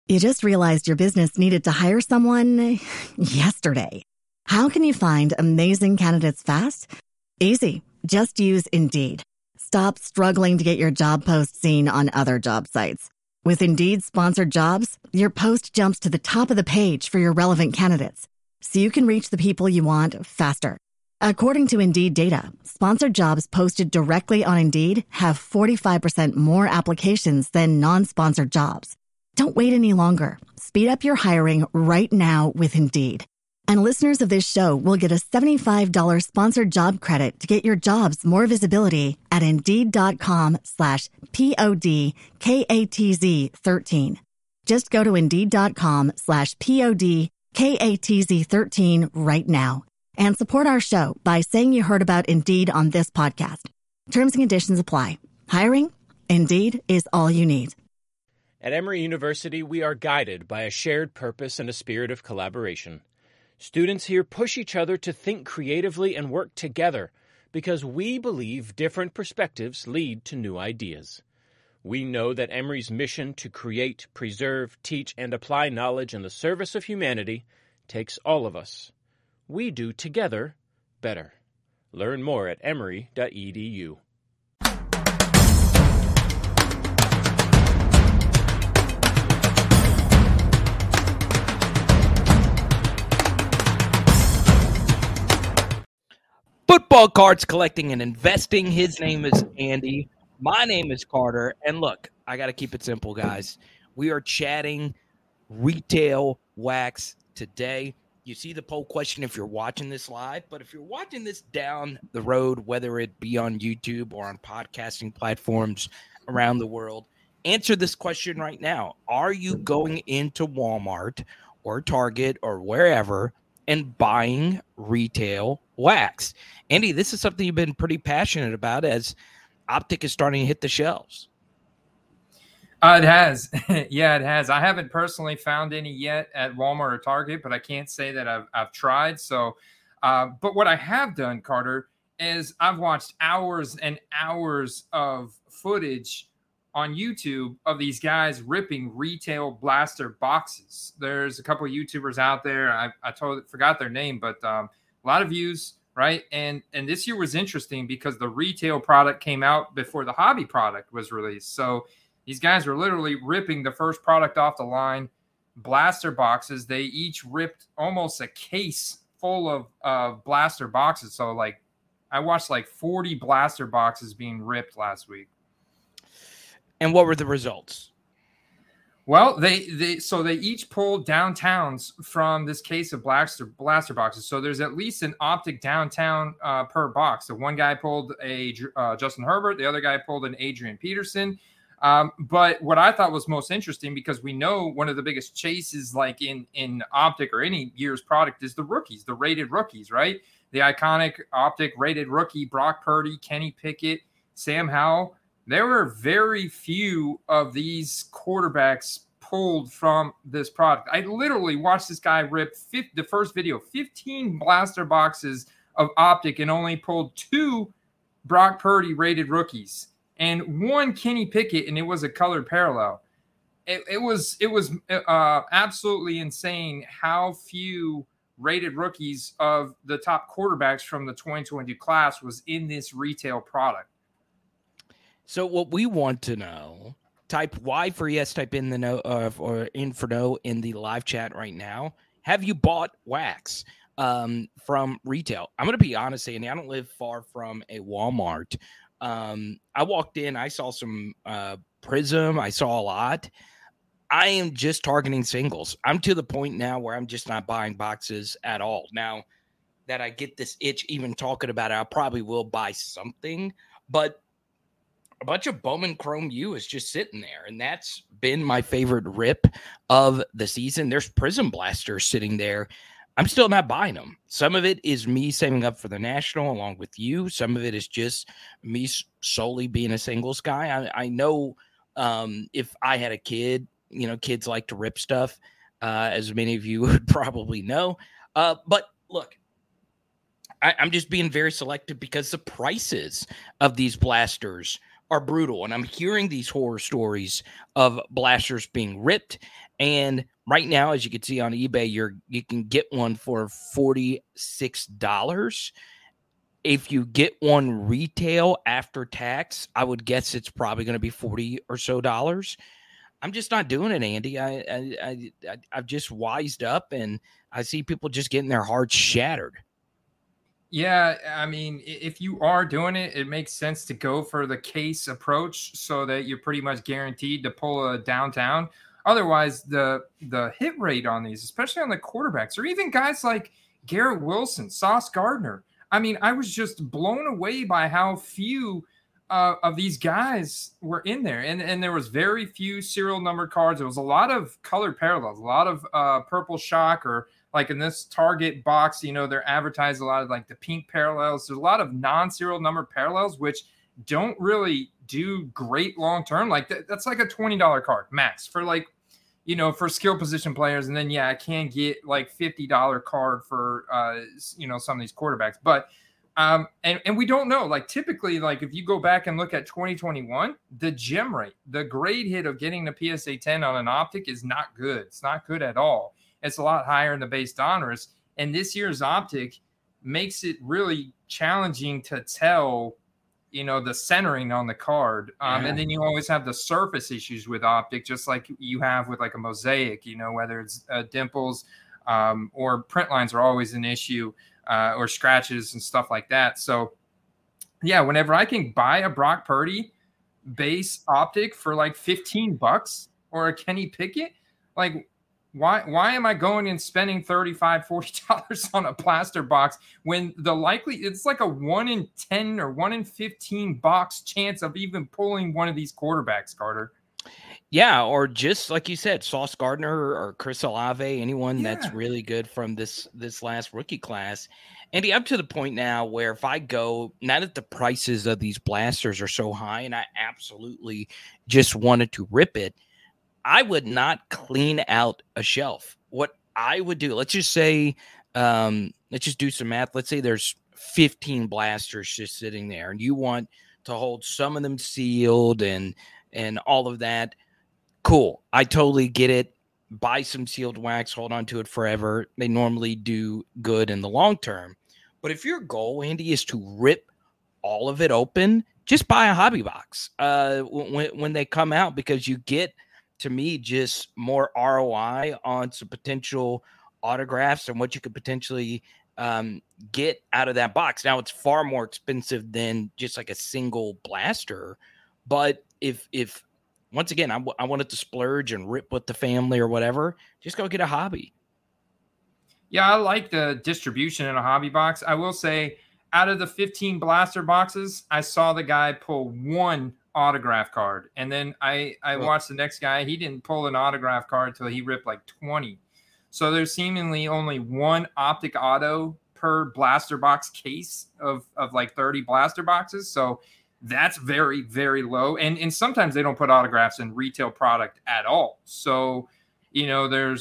You just realized your business needed to hire someone yesterday. How can you find amazing candidates fast? Easy. Just use Indeed. Stop struggling to get your job post seen on other job sites. With Indeed sponsored jobs, your post jumps to the top of the page for your relevant candidates, so you can reach the people you want faster. According to Indeed data, sponsored jobs posted directly on Indeed have 45% more applications than non-sponsored jobs. Don't wait any longer. Speed up your hiring right now with Indeed. And listeners of this show will get a $75 sponsored job credit to get your jobs more visibility at Indeed.com/PODKATZ13. Just go to Indeed.com/PODKATZ13 right now and support our show by saying you heard about Indeed on this podcast. Terms and conditions apply. Hiring? Indeed is all you need. At Emory University, we are guided by a shared purpose and a spirit of collaboration. Students here push each other to think creatively and work together because we believe different perspectives lead to new ideas. We know that Emory's mission to create, preserve, teach, and apply knowledge in the service of humanity takes all of us. We do together better. Learn more at emory.edu. Football cards collecting and investing. His name is Andy. My name is Carter. And look, I got to keep it simple, guys. We are chatting retail wax today. You see the poll question if you're watching this live, but if you're watching this down the road, whether it be on YouTube or on podcasting platforms around the world, answer this question right now. Are you going into Walmart or Target or wherever and buying retail wax? Andy, this is something you've been pretty passionate about as Optic is starting to hit the shelves. It has. Yeah, it has. I haven't personally found any yet at Walmart or Target, but I can't say that I've tried. So, but what I have done, Carter, is I've watched hours and hours of footage on YouTube of these guys ripping retail blaster boxes. There's a couple of YouTubers out there. I forgot their name, but a lot of views, right? And this year was interesting because the retail product came out before the hobby product was released. So these guys were literally ripping the first product off the line, blaster boxes. They each ripped almost a case full of blaster boxes. So like I watched like 40 blaster boxes being ripped last week. And what were the results? Well, they each pulled downtowns from this case of blaster boxes. So there's at least an Optic downtown per box. So one guy pulled a Justin Herbert, the other guy pulled an Adrian Peterson. But what I thought was most interesting, because we know one of the biggest chases like in Optic or any year's product is the rookies, the rated rookies, right? The iconic Optic rated rookie, Brock Purdy, Kenny Pickett, Sam Howell. There were very few of these quarterbacks pulled from this product. I literally watched this guy rip the first video, 15 blaster boxes of Optic, and only pulled 2 Brock Purdy rated rookies and 1 Kenny Pickett, and it was a colored parallel. It was absolutely insane how few rated rookies of the top quarterbacks from the 2022 class was in this retail product. So what we want to know, type Y for yes, type in the no or in for no in the live chat right now. Have you bought wax from retail? I'm going to be honest, Andy, I don't live far from a Walmart. I walked in, I saw some Prism, I saw a lot. I am just targeting singles. I'm to the point now where I'm just not buying boxes at all. Now that I get this itch even talking about it, I probably will buy something, but a bunch of Bowman Chrome U is just sitting there, and that's been my favorite rip of the season. There's Prism Blasters sitting there. I'm still not buying them. Some of it is me saving up for the National along with you. Some of it is just me solely being a singles guy. I know if I had a kid, you know, kids like to rip stuff, as many of you would probably know. But look, I'm just being very selective because the prices of these blasters are brutal. And I'm hearing these horror stories of blasters being ripped. And right now, as you can see on eBay, you can get one for $46. If you get one retail after tax, I would guess it's probably going to be $40 or so. I'm just not doing it, Andy. I've just wised up, and I see people just getting their hearts shattered. Yeah, I mean, if you are doing it, it makes sense to go for the case approach so that you're pretty much guaranteed to pull a downtown. Otherwise, the hit rate on these, especially on the quarterbacks, or even guys like Garrett Wilson, Sauce Gardner. I mean, I was just blown away by how few of these guys were in there. And there was very few serial number cards. There was a lot of colored parallels, a lot of purple shock, or like in this Target box, you know, they're advertised a lot of like the pink parallels. There's a lot of non-serial number parallels, which don't really do great long-term. Like that's like a $20 card max for like, you know, for skill position players. And then, yeah, I can get like $50 card for, you know, some of these quarterbacks. But, and we don't know, like typically, like if you go back and look at 2021, the gem rate, the grade hit of getting the PSA 10 on an optic is not good. It's not good at all. It's a lot higher in the base donors. And this year's optic makes it really challenging to tell, you know, the centering on the card. And then you always have the surface issues with optic, just like you have with like a mosaic, you know, whether it's dimples or print lines are always an issue, or scratches and stuff like that. So yeah, whenever I can buy a Brock Purdy base optic for like $15 or a Kenny Pickett, like why am I going and spending $35, $40 on a plaster box when it's like a 1 in 10 or 1 in 15 box chance of even pulling one of these quarterbacks, Carter? Yeah, or just like you said, Sauce Gardner or Chris Olave, anyone that's really good from this last rookie class. Andy, I'm to the point now where if I go, now that the prices of these blasters are so high and I absolutely just wanted to rip it, I would not clean out a shelf. What I would do, let's just say, let's just do some math. Let's say there's 15 blasters just sitting there and you want to hold some of them sealed and all of that. Cool. I totally get it. Buy some sealed wax, hold on to it forever. They normally do good in the long term. But if your goal, Andy, is to rip all of it open, just buy a hobby box when they come out, because you get, to me, just more ROI on some potential autographs and what you could potentially get out of that box. Now, it's far more expensive than just like a single blaster. But if once again, I wanted to splurge and rip with the family or whatever, just go get a hobby. Yeah, I like the distribution in a hobby box. I will say, out of the 15 blaster boxes, I saw the guy pull one autograph card. And then I watched the next guy. He didn't pull an autograph card until he ripped like 20. So there's seemingly only one optic auto per blaster box case of like 30 blaster boxes. So that's very, very low. And sometimes they don't put autographs in retail product at all. So, you know, there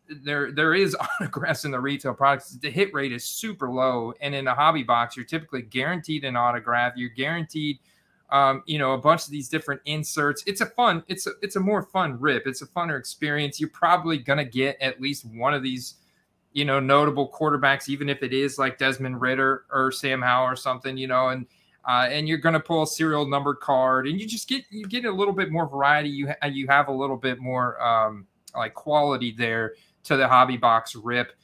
is autographs in the retail products. The hit rate is super low. And in a hobby box, you're typically guaranteed an autograph. You're guaranteed, you know, a bunch of these different inserts. It's a more fun rip. It's a funner experience. You're probably going to get at least one of these, you know, notable quarterbacks, even if it is like Desmond Ridder or Sam Howell or something, you know, and you're going to pull a serial number card, and you get a little bit more variety. You have a little bit more like quality there to the hobby box rip.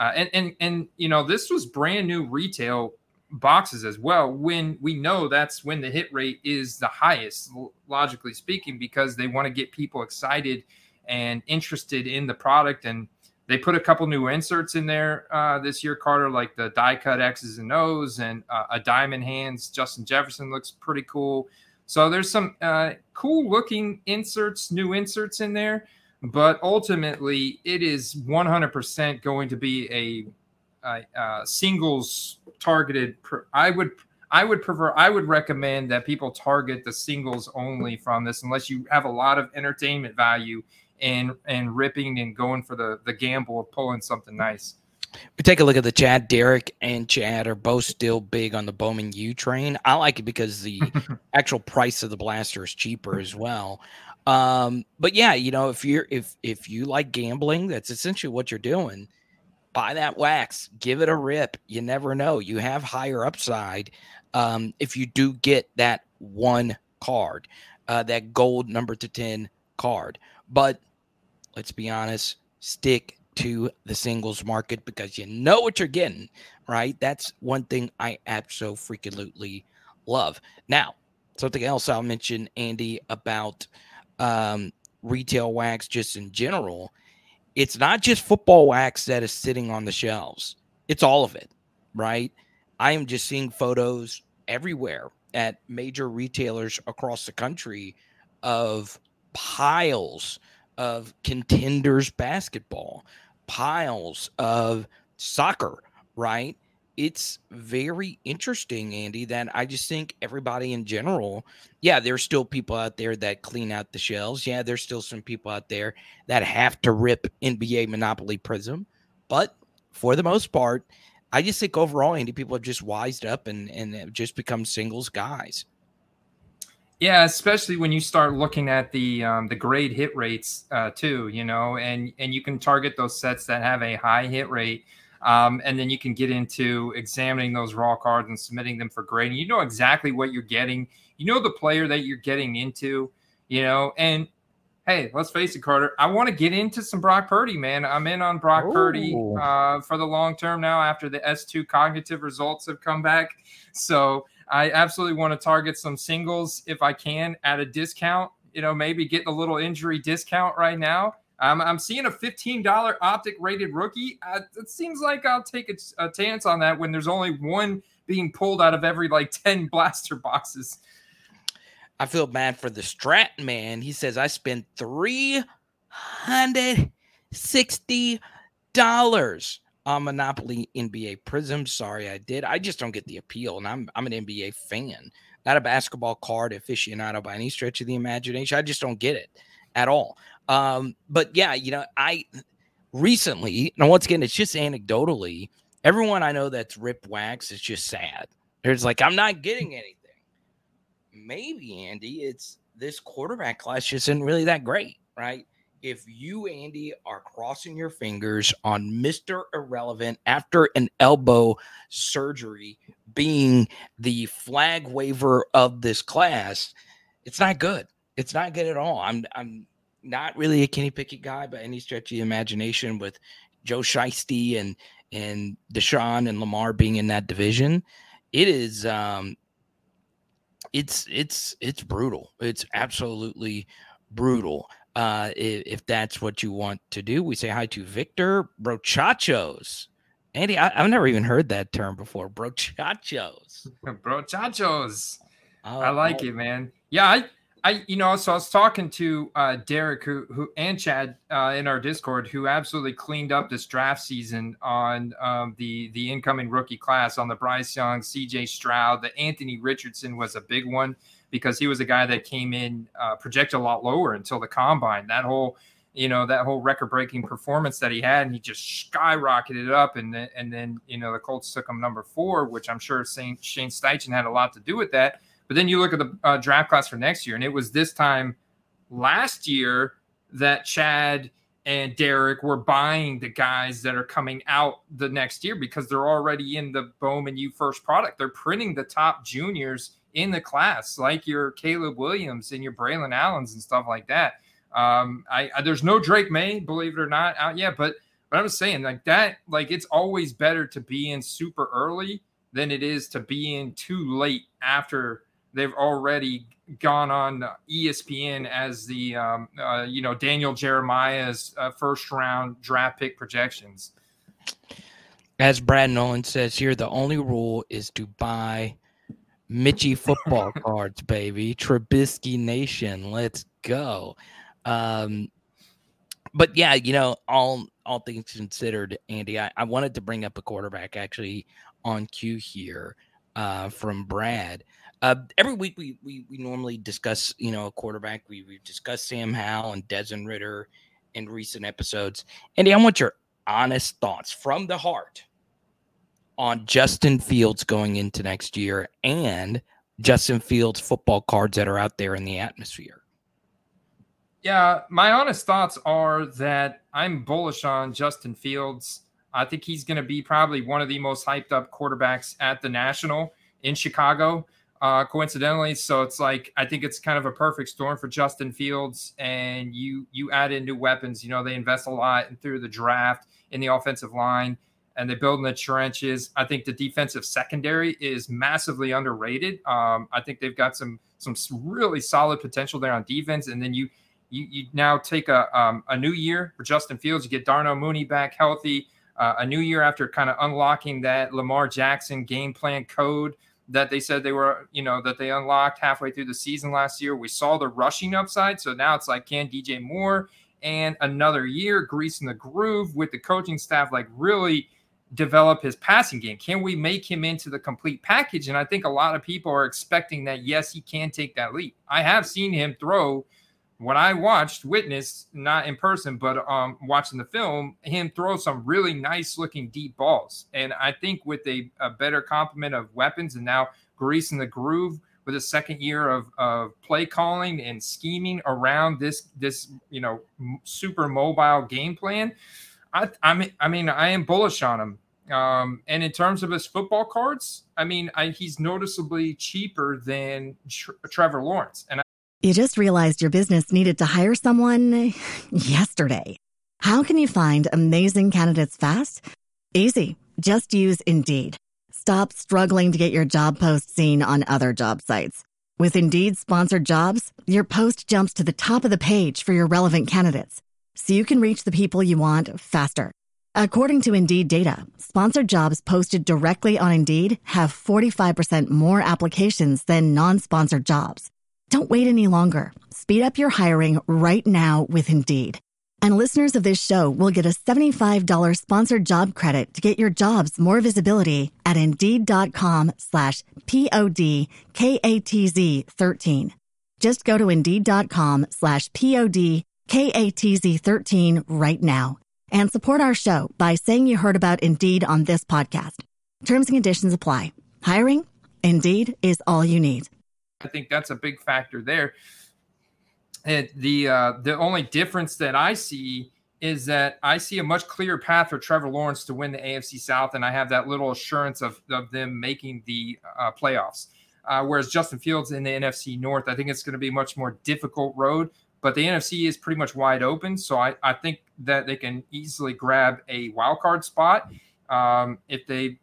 And you know, this was brand new retail boxes as well, when we know that's when the hit rate is the highest, logically speaking, because they want to get people excited and interested in the product. And they put a couple new inserts in there this year, Carter, like the die cut X's and O's and a diamond hands. Justin Jefferson looks pretty cool. So there's some cool looking inserts, new inserts in there. But ultimately, it is 100% going to be a singles targeted. I would recommend that people target the singles only from this, unless you have a lot of entertainment value and ripping and going for the gamble of pulling something nice. We take a look at the chat. Derek and Chad are both still big on the Bowman U train. I like it because the actual price of the blaster is cheaper as well. But yeah, if you like gambling, that's essentially what you're doing. Buy that wax, give it a rip. You never know. You have higher upside if you do get that one card, that gold number to 10 card. But let's be honest, stick to the singles market because you know what you're getting, right? That's one thing I absolutely love. Now, something else I'll mention, Andy, about retail wax just in general. It's not just football wax that is sitting on the shelves. It's all of it, right? I am just seeing photos everywhere at major retailers across the country of piles of Contenders basketball, piles of soccer, right? It's very interesting, Andy, that I just think everybody in general, yeah, there's still people out there that clean out the shelves. Yeah, there's still some people out there that have to rip NBA Monopoly Prism. But for the most part, I just think overall, Andy, people have just wised up and have just become singles guys. Yeah, especially when you start looking at the grade hit rates too, and you can target those sets that have a high hit rate. And then you can get into examining those raw cards and submitting them for grading. You know exactly what you're getting. You know the player that you're getting into, and hey, let's face it, Carter, I want to get into some Brock Purdy, man. I'm in on Brock Purdy for the long term now after the S2 cognitive results have come back. So I absolutely want to target some singles if I can at a discount, maybe getting a little injury discount right now. I'm seeing a $15 optic rated rookie. It seems like I'll take a chance on that when there's only one being pulled out of every 10 blaster boxes. I feel bad for the Strat man. He says, I spent $360 on Monopoly NBA Prism. Sorry, I did. I just don't get the appeal, and I'm an NBA fan, not a basketball card aficionado by any stretch of the imagination. I just don't get it at all. But yeah, I recently, and once again, it's just anecdotally, everyone I know that's ripped wax is just sad. There's I'm not getting anything. Maybe, Andy, it's this quarterback class just isn't really that great, right? If you, Andy, are crossing your fingers on Mr. Irrelevant after an elbow surgery being the flag waver of this class, it's not good. It's not good at all. I'm not really a Kenny Pickett guy by any stretch of the imagination with Joe Shiesty and Deshaun and Lamar being in that division. It is it's brutal. It's absolutely brutal. If that's what you want to do, we say hi to Victor Brochachos. Andy, I've never even heard that term before. Brochachos. Brochachos. I like it, man. Yeah, so I was talking to Derek who and Chad in our Discord, who absolutely cleaned up this draft season on the incoming rookie class on the Bryce Young, CJ Stroud. The Anthony Richardson was a big one because he was a guy that came in projected a lot lower until the combine. That whole record-breaking performance that he had, and he just skyrocketed up, and then the Colts took him number 4, which I'm sure Shane Steichen had a lot to do with that. But then you look at the draft class for next year, and it was this time last year that Chad and Derek were buying the guys that are coming out the next year because they're already in the Bowman U first product. They're printing the top juniors in the class, like your Caleb Williams and your Braylon Allens and stuff like that. There's no Drake May, believe it or not, out yet. But I'm saying it's always better to be in super early than it is to be in too late after they've already gone on ESPN as the, Daniel Jeremiah's first round draft pick projections. As Brad Nolan says here, the only rule is to buy Mitchie football cards, baby. Trubisky Nation. Let's go. But yeah, all things considered, Andy, I wanted to bring up a quarterback actually on cue here from Brad. Every week we normally discuss, a quarterback. We've discussed Sam Howell and Desmond Ridder in recent episodes. Andy, I want your honest thoughts from the heart on Justin Fields going into next year and Justin Fields football cards that are out there in the atmosphere. Yeah, my honest thoughts are that I'm bullish on Justin Fields. I think he's going to be probably one of the most hyped up quarterbacks at the National in Chicago, coincidentally. So it's like, I think it's kind of a perfect storm for Justin Fields. And you add in new weapons. You know, they invest a lot through the draft in the offensive line, and they build in the trenches. I think the defensive secondary is massively underrated. I think they've got some really solid potential there on defense. And then you now take a new year for Justin Fields. You get Darnell Mooney back healthy, a new year after kind of unlocking that Lamar Jackson game plan code that they said they were, that they unlocked halfway through the season last year. We saw the rushing upside. So now it's like, can DJ Moore and another year greasing the groove with the coaching staff, like really develop his passing game? Can we make him into the complete package? And I think a lot of people are expecting that, yes, he can take that leap. I have seen him throw, when I witnessed, not in person, but watching the film, him throw some really nice looking deep balls. And I think with a better complement of weapons and now greasing the groove with a second year of play calling and scheming around this super mobile game plan, I am bullish on him. And in terms of his football cards, he's noticeably cheaper than Trevor Lawrence. And You just realized your business needed to hire someone yesterday. How can you find amazing candidates fast? Easy. Just use Indeed. Stop struggling to get your job post seen on other job sites. With Indeed sponsored jobs, your post jumps to the top of the page for your relevant candidates, so you can reach the people you want faster. According to Indeed data, sponsored jobs posted directly on Indeed have 45% more applications than non-sponsored jobs. Don't wait any longer. Speed up your hiring right now with Indeed. And listeners of this show will get a $75 sponsored job credit to get your jobs more visibility at Indeed.com/PODKATZ13. Just go to Indeed.com/PODKATZ13 right now and support our show by saying you heard about Indeed on this podcast. Terms and conditions apply. Hiring? Indeed is all you need. I think that's a big factor there. And the only difference that I see is that I see a much clearer path for Trevor Lawrence to win the AFC South, and I have that little assurance of them making the playoffs. Whereas Justin Fields in the NFC North, I think it's going to be a much more difficult road, but the NFC is pretty much wide open. So I think that they can easily grab a wild card spot if they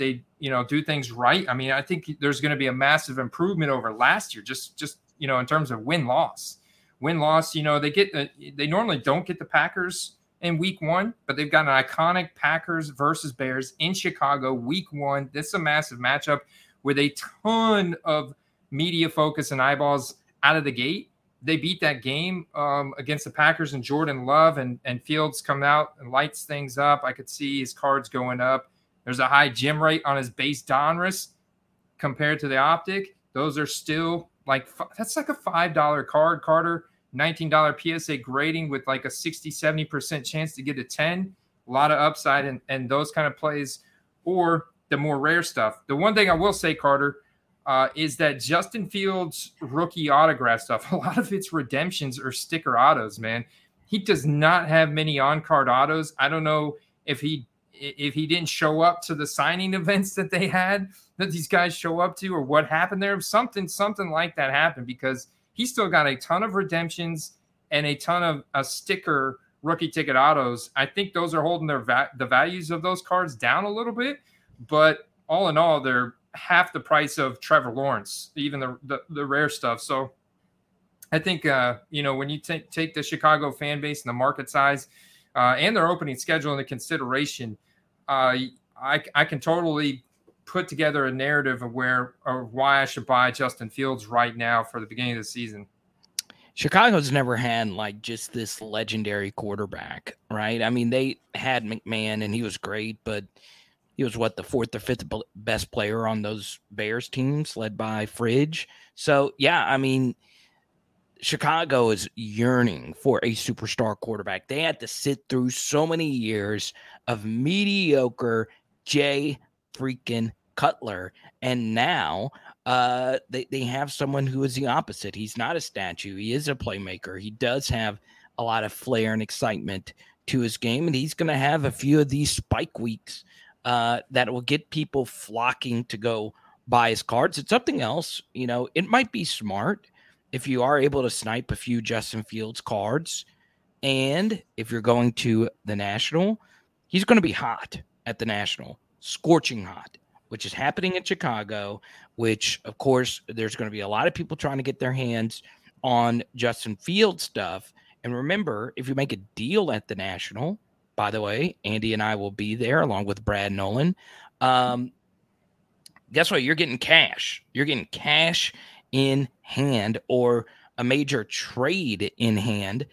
do things right. I think there's going to be a massive improvement over last year, just in terms of win-loss. Win-loss, they normally don't get the Packers in week one, but they've got an iconic Packers versus Bears in Chicago week one. This is a massive matchup with a ton of media focus and eyeballs out of the gate. They beat that game against the Packers and Jordan Love, and Fields come out and lights things up. I could see his cards going up. There's a high gem rate on his base Donruss compared to the Optic. Those are still that's like a $5 card, Carter. $19 PSA grading with like a 60-70% chance to get a 10. A lot of upside and those kind of plays, or the more rare stuff. The one thing I will say, Carter, is that Justin Fields rookie autograph stuff, a lot of its redemptions are sticker autos, man. He does not have many on-card autos. I don't know if he didn't show up to the signing events that they had, that these guys show up to, or what happened there. Something like that happened, because he's still got a ton of redemptions and a ton of sticker rookie ticket autos. I think those are holding the values of those cards down a little bit, but all in all, they're half the price of Trevor Lawrence, even the rare stuff. So I think, when you take the Chicago fan base and the market size and their opening schedule into consideration, I can totally put together a narrative of why I should buy Justin Fields right now for the beginning of the season. Chicago's never had just this legendary quarterback, right? They had McMahon and he was great, but he was the fourth or fifth best player on those Bears teams led by Fridge. So yeah, Chicago is yearning for a superstar quarterback. They had to sit through so many years of mediocre Jay freaking Cutler. And now they have someone who is the opposite. He's not a statue. He is a playmaker. He does have a lot of flair and excitement to his game, and he's going to have a few of these spike weeks that will get people flocking to go buy his cards. It's something else. It might be smart if you are able to snipe a few Justin Fields cards. And if you're going to the National, he's going to be hot at the National, scorching hot, which is happening in Chicago, which, of course, there's going to be a lot of people trying to get their hands on Justin Fields stuff. And remember, if you make a deal at the National, by the way, Andy and I will be there along with Brad Nolan. Guess what? You're getting cash. You're getting cash in hand, or a major trade in hand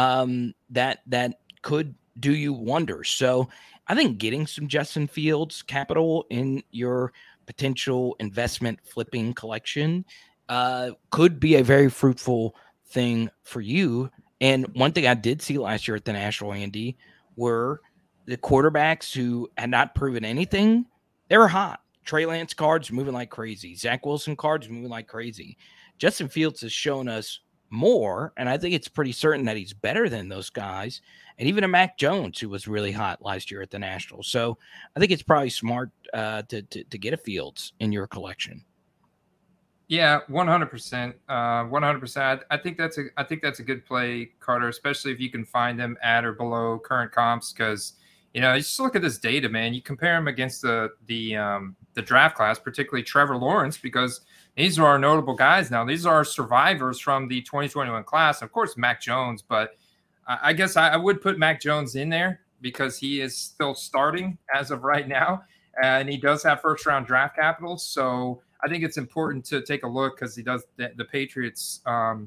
that could do you wonders. So I think getting some Justin Fields capital in your potential investment flipping collection could be a very fruitful thing for you. And one thing I did see last year at the National, Andy, were the quarterbacks who had not proven anything. They were hot. Trey Lance cards moving like crazy. Zach Wilson cards moving like crazy. Justin Fields has shown us more, and I think it's pretty certain that he's better than those guys, and even a Mac Jones who was really hot last year at the National. So I think it's probably smart to get a Fields in your collection. Yeah, 100%. 100%. I think that's a good play, Carter, especially if you can find them at or below current comps, because you just look at this data, man. You compare them against the draft class, particularly Trevor Lawrence, because these are our notable guys now. These are our survivors from the 2021 class. Of course, Mac Jones, but I guess I would put Mac Jones in there because he is still starting as of right now, and he does have first-round draft capital. So I think it's important to take a look because he does the Patriots,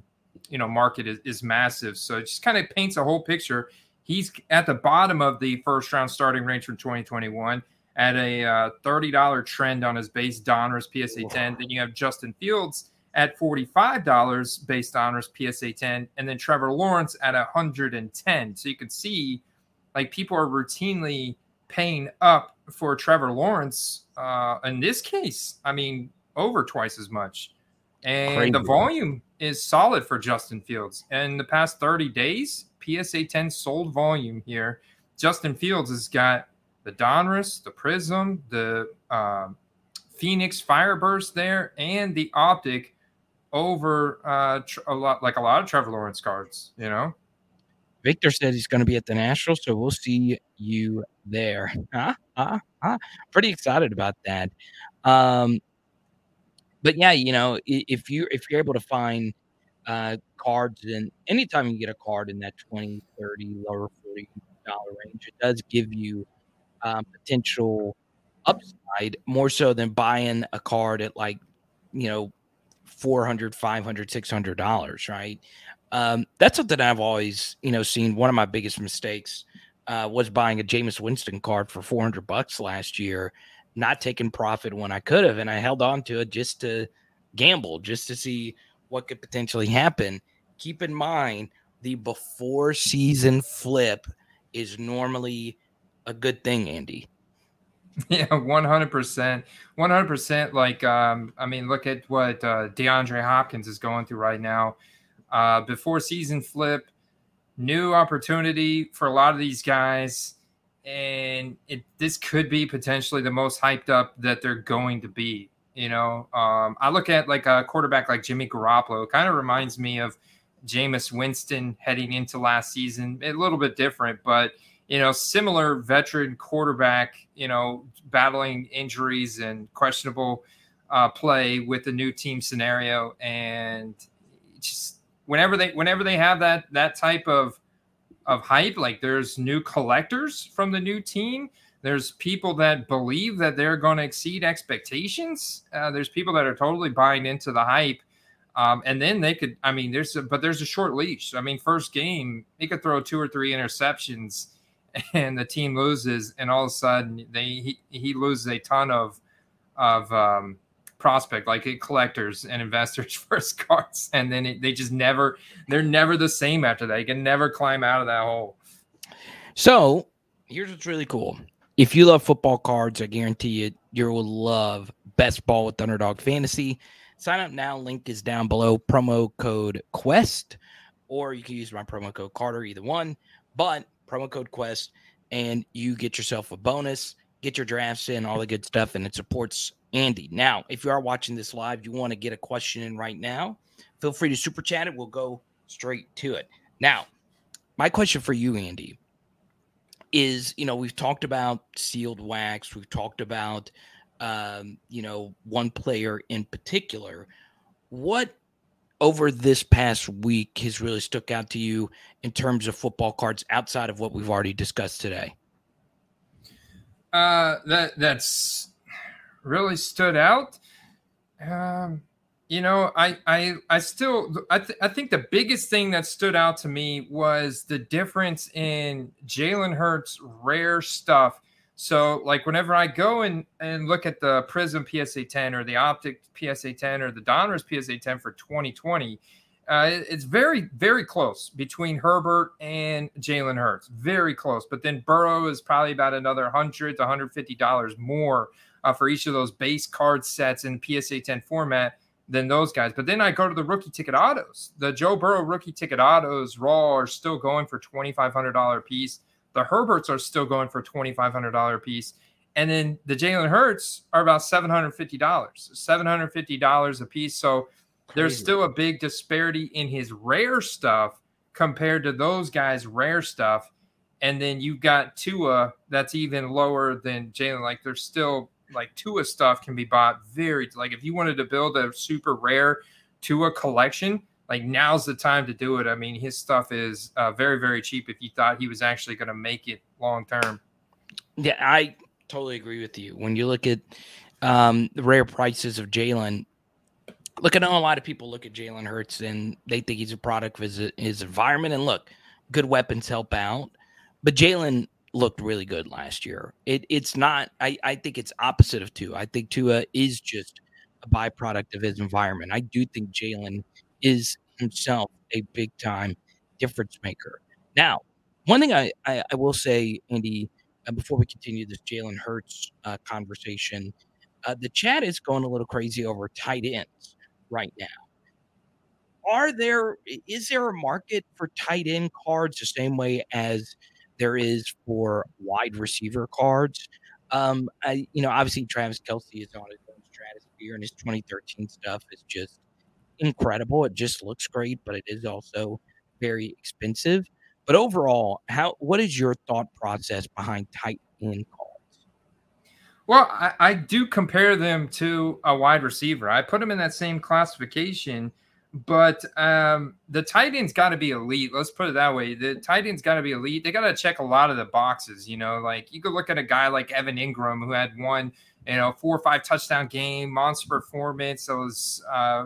market is massive. So it just kind of paints a whole picture. He's at the bottom of the first-round starting range from 2021. At a $30 trend on his base Donruss PSA 10. Then you have Justin Fields at $45 base Donruss PSA 10, and then Trevor Lawrence at $110. So you can see, like, people are routinely paying up for Trevor Lawrence. In this case, I mean, over twice as much. And crazy. The volume is solid for Justin Fields. And in the past 30 days, PSA 10 sold volume here. Justin Fields has got the Donruss, the Prism, the Phoenix Fireburst there, and the Optic over a lot of Trevor Lawrence cards, Victor said he's going to be at the National, so we'll see you there. Pretty excited about that. But yeah, if you're able to find cards, and anytime you get a card in that $20, $30, lower $40 range, it does give you potential upside more so than buying a card at $400, $500, $600, right? That's something I've always, seen. One of my biggest mistakes was buying a Jameis Winston card for $400 last year, not taking profit when I could have, and I held on to it just to gamble, just to see what could potentially happen. Keep in mind, the before season flip is normally a good thing, Andy. Yeah, 100%. 100%. Look at what DeAndre Hopkins is going through right now. Before season flip, new opportunity for a lot of these guys. And this could be potentially the most hyped up that they're going to be. I look at like a quarterback like Jimmy Garoppolo. It kind of reminds me of Jameis Winston heading into last season. A little bit different, but similar veteran quarterback, battling injuries and questionable play with the new team scenario. And just whenever they have that type of hype, like there's new collectors from the new team. There's people that believe that they're going to exceed expectations. There's people that are totally buying into the hype. And then they could, there's a short leash. First game, they could throw 2 or 3 interceptions and the team loses, and all of a sudden he loses a ton of prospect, like collectors and investors for his cards, and then they're never the same after that. You can never climb out of that hole. So Here's what's really cool. If you love football cards, I guarantee you will love Best Ball with Underdog Fantasy. Sign up now. Link is down below. Promo code QUEST, or you can use my promo code Carter, either one. But promo code QUEST, and you get yourself a bonus, get your drafts in, all the good stuff, and it supports Andy. Now, if you are watching this live, you want to get a question in right now, feel free to super chat it. We'll go straight to it. Now, my question for you, Andy, is, we've talked about sealed wax. We've talked about, one player in particular. What over this past week has really stuck out to you in terms of football cards outside of what we've already discussed today? That's really stood out. I think the biggest thing that stood out to me was the difference in Jalen Hurts' rare stuff. So, like, whenever I go and look at the Prism PSA 10 or the Optic PSA 10 or the Donruss PSA 10 for 2020, it's very, very close between Herbert and Jalen Hurts. Very close. But then Burrow is probably about another $100 to $150 more for each of those base card sets in PSA 10 format than those guys. But then I go to the rookie ticket autos. The Joe Burrow rookie ticket autos raw are still going for $2,500 a piece. The Herberts are still going for $2,500 a piece. And then the Jalen Hurts are about $750 a piece. So there's still a big disparity in his rare stuff compared to those guys' rare stuff. And then you've got Tua that's even lower than Jalen. Like, there's still, like, Tua stuff can be bought like, if you wanted to build a super rare Tua collection, like, now's the time to do it. I mean, his stuff is very, very cheap if you thought he was actually going to make it long term. Yeah, I totally agree with you. When you look at the rare prices of Jalen, look, I know a lot of people look at Jalen Hurts and they think he's a product of his environment. And look, good weapons help out. But Jalen looked really good last year. It's not – I think it's opposite of Tua. I think Tua is just a byproduct of his environment. I do think Jalen is himself a big-time difference maker. Now, one thing I will say, Andy, before we continue this Jalen Hurts conversation, the chat is going a little crazy over tight ends right now. Is there a market for tight end cards the same way as there is for wide receiver cards? Obviously Travis Kelce is on his own stratosphere, and his 2013 stuff is just incredible. It just looks great, but it is also very expensive. But overall, what is your thought process behind tight end cards? Well, I do compare them to a wide receiver. I put them in that same classification, but the tight end's got to be elite. Let's put it that way. The tight end's got to be elite. They got to check a lot of the boxes. Like, you could look at a guy like Evan Ingram, who had one, 4 or 5 touchdown game, monster performance. That was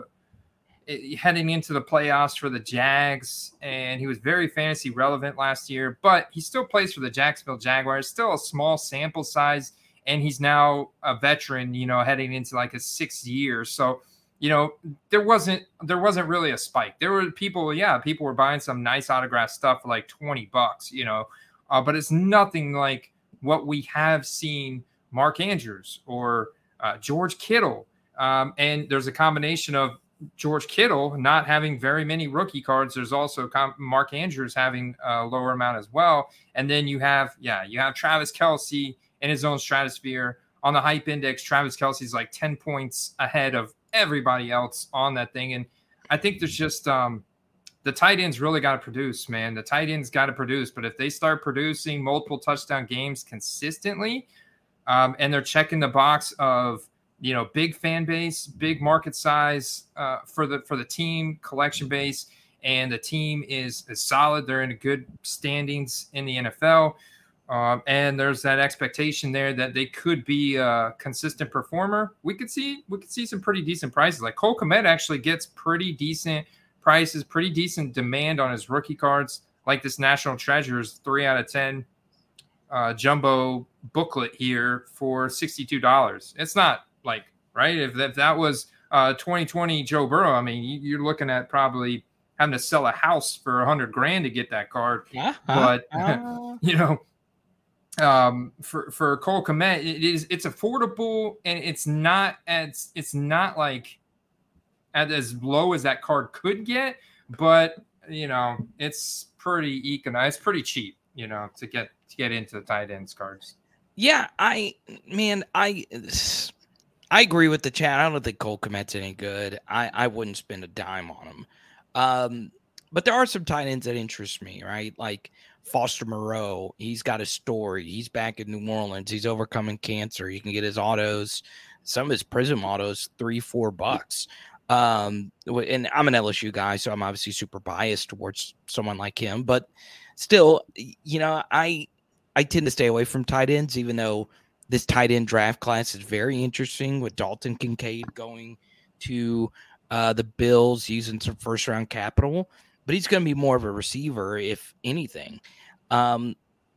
heading into the playoffs for the Jags, and he was very fantasy relevant last year. But he still plays for the Jacksonville Jaguars. Still a small sample size, and he's now a veteran. Heading into like his 6th year. So, there wasn't really a spike. There were people were buying some nice autograph stuff for like $20, but it's nothing like what we have seen Mark Andrews or George Kittle. And there's a combination of George Kittle not having very many rookie cards. There's also Mark Andrews having a lower amount as well. And then you have Travis Kelce in his own stratosphere. On the hype index, Travis Kelce's like 10 points ahead of everybody else on that thing. And I think there's just the tight ends really got to produce, man. The tight ends got to produce. But if they start producing multiple touchdown games consistently, and they're checking the box of, big fan base, big market size for the team, collection base, and the team is solid. They're in good standings in the NFL. And there's that expectation there that they could be a consistent performer. We could see some pretty decent prices. Like Cole Kmet actually gets pretty decent prices, pretty decent demand on his rookie cards. Like this National Treasures 3 out of 10 jumbo booklet here for $62. It's not like, right? If that was 2020 Joe Burrow, I mean, you're looking at probably having to sell a house for $100,000 to get that card. But for Cole Kmet, it's affordable, and it's not like as low as that card could get, but it's pretty it's pretty cheap, to get into the tight ends cards. Yeah, I agree with the chat. I don't think Cole Kmet's any good. I wouldn't spend a dime on him. But there are some tight ends that interest me, right? Like Foster Moreau. He's got a story. He's back in New Orleans. He's overcoming cancer. You can get his autos, some of his Prism autos, $3-4. And I'm an LSU guy, so I'm obviously super biased towards someone like him. But still, I tend to stay away from tight ends, even though this tight end draft class is very interesting with Dalton Kincaid going to the Bills using some first round capital, but he's going to be more of a receiver, if anything. Kyle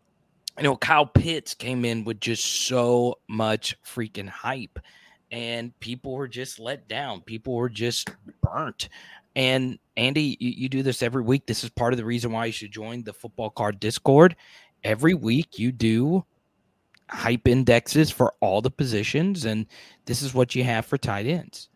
Pitts came in with just so much freaking hype, and people were just let down. People were just burnt. And Andy, you do this every week. This is part of the reason why you should join the Football Card Discord. Every week you do hype indexes for all the positions, and this is what you have for tight ends.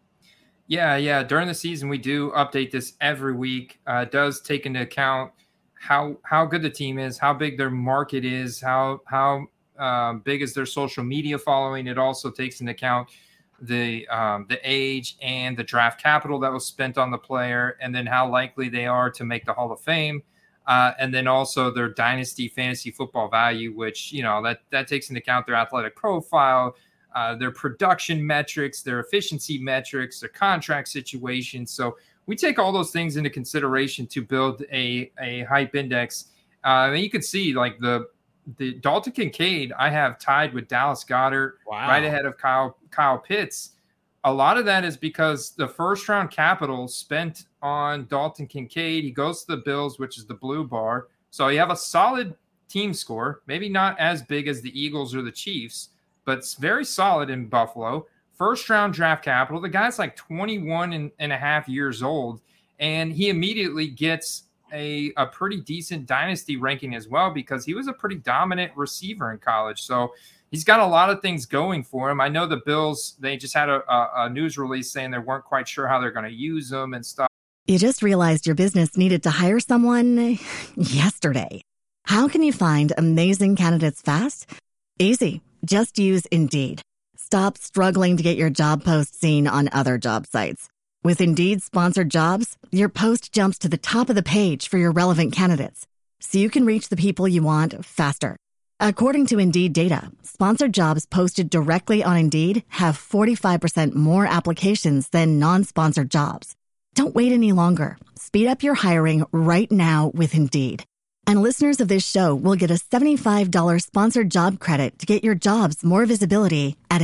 Yeah. During the season, we do update this every week. It does take into account how good the team is, how big their market is, how big is their social media following. It also takes into account the age and the draft capital that was spent on the player, and then how likely they are to make the Hall of Fame. And then also their dynasty fantasy football value, which, that takes into account their athletic profile, their production metrics, their efficiency metrics, their contract situation. So we take all those things into consideration to build a hype index. And you can see like the Dalton Kincaid I have tied with Dallas Goedert, right ahead of Kyle Pitts. A lot of that is because the first round capital spent on Dalton Kincaid, he goes to the Bills, which is the blue bar. So you have a solid team score, maybe not as big as the Eagles or the Chiefs, but it's very solid in Buffalo. First round draft capital. The guy's like 21 and a half years old, and he immediately gets a pretty decent dynasty ranking as well, because he was a pretty dominant receiver in college. So he's got a lot of things going for him. I know the Bills, they just had a news release saying they weren't quite sure how they're going to use him and stuff. You just realized your business needed to hire someone yesterday. How can you find amazing candidates fast? Easy. Just use Indeed. Stop struggling to get your job post seen on other job sites. With Indeed sponsored jobs, your post jumps to the top of the page for your relevant candidates, so you can reach the people you want faster. According to Indeed data, sponsored jobs posted directly on Indeed have 45% more applications than non-sponsored jobs. Don't wait any longer. Speed up your hiring right now with Indeed. And listeners of this show will get a $75 sponsored job credit to get your jobs more visibility at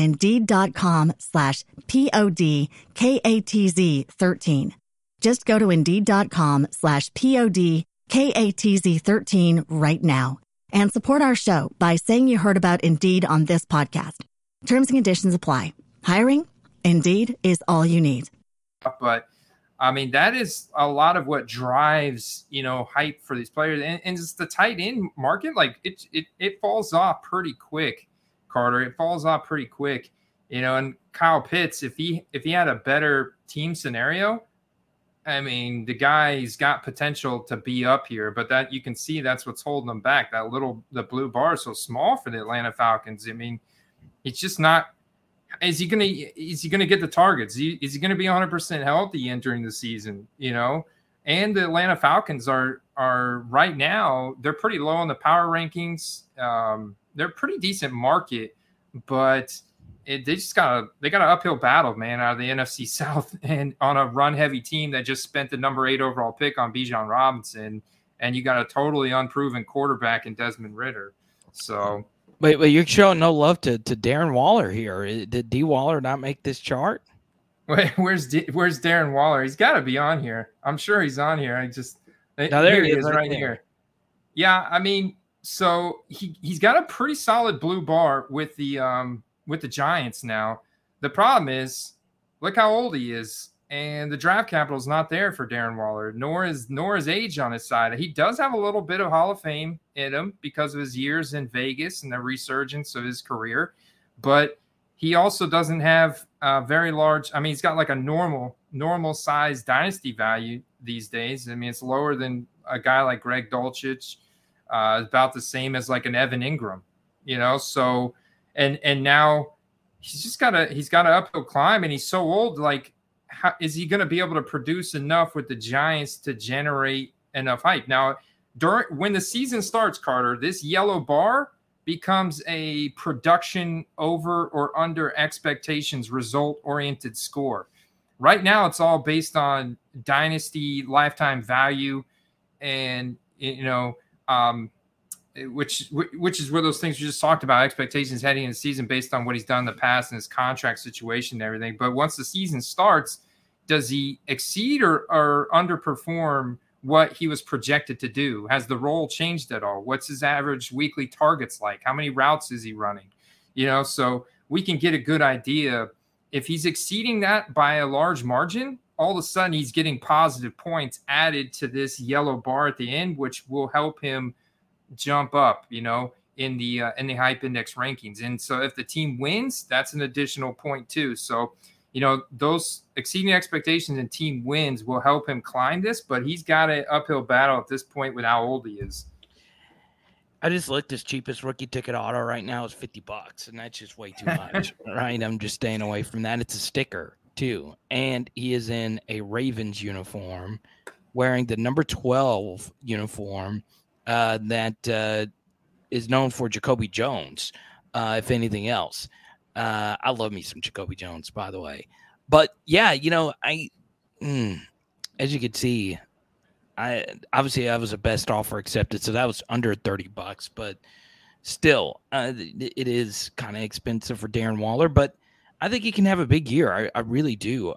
Indeed.com/PODKATZ13. Just go to Indeed.com/PODKATZ13 right now and support our show by saying you heard about Indeed on this podcast. Terms and conditions apply. Hiring? Indeed is all you need. But I mean, that is a lot of what drives, hype for these players. And just the tight end market, like it falls off pretty quick, Carter. It falls off pretty quick, and Kyle Pitts, if he had a better team scenario, I mean, the guy's got potential to be up here, but that you can see that's what's holding him back. The blue bar is so small for the Atlanta Falcons. I mean, it's just not. Is he gonna get the targets? Is he gonna be 100% healthy entering the season? And the Atlanta Falcons are right now, they're pretty low on the power rankings. They're a pretty decent market, but they got an uphill battle, man, out of the NFC South, and on a run heavy team that just spent the number 8 overall pick on Bijan Robinson, and you got a totally unproven quarterback in Desmond Ridder. So. But you're showing no love to Darren Waller here. Did D. Waller not make this chart? Wait, where's Darren Waller? He's got to be on here. I'm sure he's on here. There he is right here. Yeah, I mean, so he's got a pretty solid blue bar with the Giants now. The problem is, look how old he is, and the draft capital is not there for Darren Waller, nor is age on his side. He does have a little bit of Hall of Fame in him because of his years in Vegas and the resurgence of his career, but he also doesn't have very large. I mean, he's got like a normal size dynasty value these days. I mean, it's lower than a guy like Greg Dulcich, about the same as like an Evan Ingram, So, and now he's got an uphill climb, and he's so old. Like, how is he going to be able to produce enough with the Giants to generate enough hype? Now, when the season starts, Carter, this yellow bar becomes a production over or under expectations result oriented score. Right now, it's all based on dynasty lifetime value, and which is where those things we just talked about, expectations heading into the season based on what he's done in the past and his contract situation and everything. But once the season starts, does he exceed or underperform what he was projected to do? Has the role changed at all? What's his average weekly targets like? How many routes is he running? So we can get a good idea. If he's exceeding that by a large margin, all of a sudden he's getting positive points added to this yellow bar at the end, which will help him jump up, in the hype index rankings. And so if the team wins, that's an additional point too. So, those exceeding expectations and team wins will help him climb this, but he's got an uphill battle at this point with how old he is. I just looked, his cheapest rookie ticket auto right now is $50, and that's just way too much, right? I'm just staying away from that. It's a sticker too. And he is in a Ravens uniform wearing the number 12 uniform that is known for Jacoby Jones, if anything else. I love me some Jacoby Jones, by the way. But yeah, as you can see, I was a best offer accepted, so that was under $30, but still, it is kind of expensive for Darren Waller. But I think he can have a big year. I really do.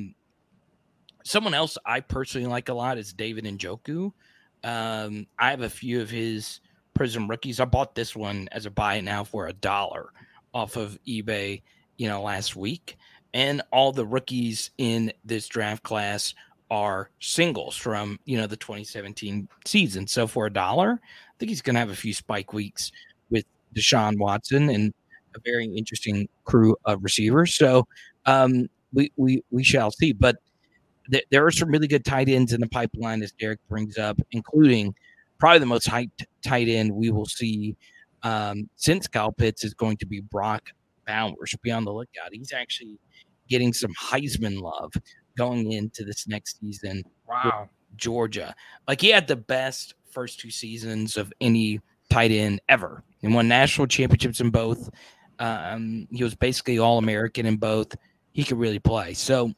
Someone else I personally like a lot is David Njoku. I have a few of his Prism rookies. I bought this one as a buy now for $1 off of eBay, last week. And all the rookies in this draft class are singles from, the 2017 season. So for $1, I think he's going to have a few spike weeks with Deshaun Watson and a very interesting crew of receivers. So we shall see. But there are some really good tight ends in the pipeline, as Derek brings up, including probably the most hyped tight end we will see since Kyle Pitts is going to be Brock Bowers. Be on the lookout. He's actually getting some Heisman love going into this next season. Wow. With Georgia. Like, he had the best first two seasons of any tight end ever. He won national championships in both. He was basically All-American in both. He could really play. So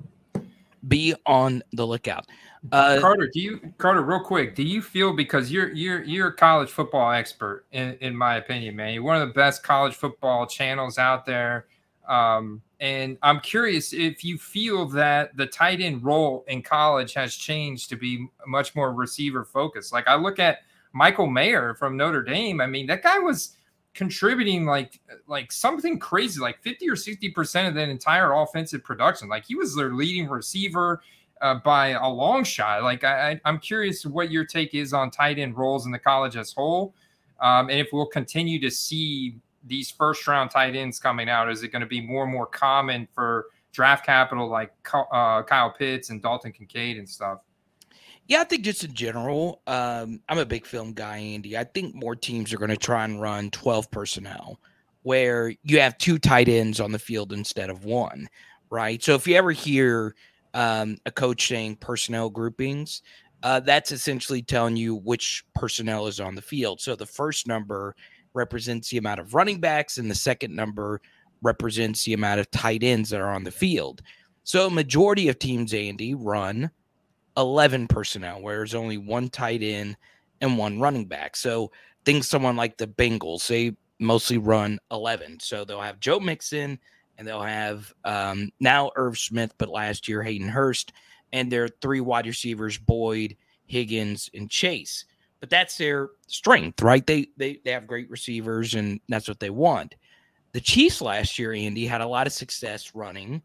be on the lookout. Carter, real quick, do you feel, because you're a college football expert in my opinion, man, you're one of the best college football channels out there. And I'm curious if you feel that the tight end role in college has changed to be much more receiver focused. Like, I look at Michael Mayer from Notre Dame. I mean, that guy was contributing like something crazy, like 50 or 60% of that entire offensive production. Like, he was their leading receiver by a long shot. Like, I'm curious what your take is on tight end roles in the college as whole. And if we'll continue to see these first round tight ends coming out, is it going to be more and more common for draft capital like Kyle Pitts and Dalton Kincaid and stuff? Yeah, I think just in general, I'm a big film guy, Andy. I think more teams are going to try and run 12 personnel where you have two tight ends on the field instead of one, right? So if you ever hear a coach saying personnel groupings, that's essentially telling you which personnel is on the field. So the first number represents the amount of running backs, and the second number represents the amount of tight ends that are on the field. So a majority of teams, Andy, run 11 personnel, where there's only one tight end and one running back. So think someone like the Bengals, they mostly run 11. So they'll have Joe Mixon, and they'll have now Irv Smith, but last year Hayden Hurst, and their three wide receivers, Boyd, Higgins, and Chase. But that's their strength, right? They have great receivers, and that's what they want. The Chiefs last year, Andy, had a lot of success running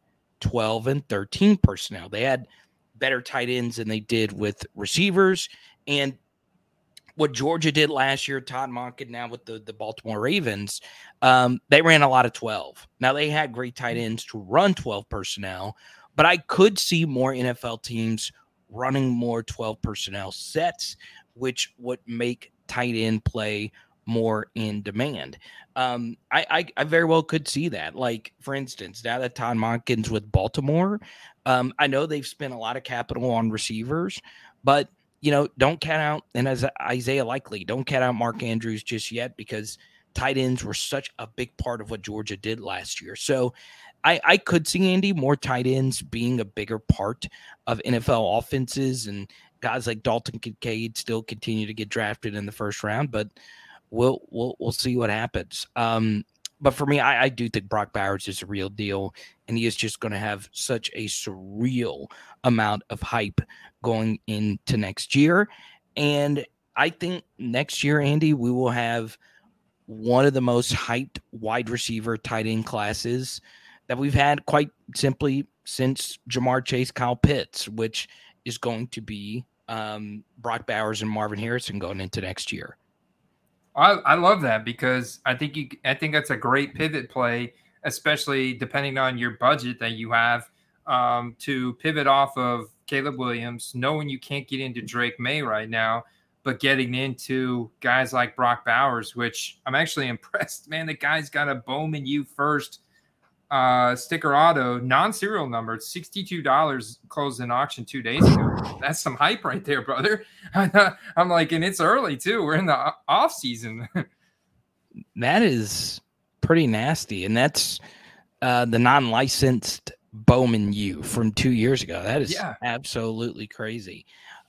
12 and 13 personnel. They had better tight ends than they did with receivers. And what Georgia did last year, Todd Monken now with the Baltimore Ravens, they ran a lot of 12. Now, they had great tight ends to run 12 personnel, but I could see more NFL teams running more 12 personnel sets, which would make tight end play more in demand. I very well could see that. Like, for instance, now that Todd Monken's with Baltimore, I know they've spent a lot of capital on receivers, but don't count out, and as Isaiah Likely, don't count out Mark Andrews just yet, because tight ends were such a big part of what Georgia did last year. So I could see, Andy, more tight ends being a bigger part of NFL offenses, and guys like Dalton Kincaid still continue to get drafted in the first round, but we'll see what happens. But for me, I do think Brock Bowers is a real deal, and he is just going to have such a surreal amount of hype going into next year. And I think next year, Andy, we will have one of the most hyped wide receiver tight end classes that we've had, quite simply, since Jamar Chase, Kyle Pitts, which is going to be Brock Bowers and Marvin Harrison going into next year. I love that, because I think that's a great pivot play, especially depending on your budget that you have, to pivot off of Caleb Williams, knowing you can't get into Drake May right now, but getting into guys like Brock Bowers, which I'm actually impressed, man. The guy's got a Bowman U first sticker auto, non-serial number, $62, closed in auction 2 days ago. That's some hype right there, brother. I'm like, and it's early too. We're in the off season. That is pretty nasty, and that's the non-licensed Bowman U from 2 years ago. That is absolutely crazy.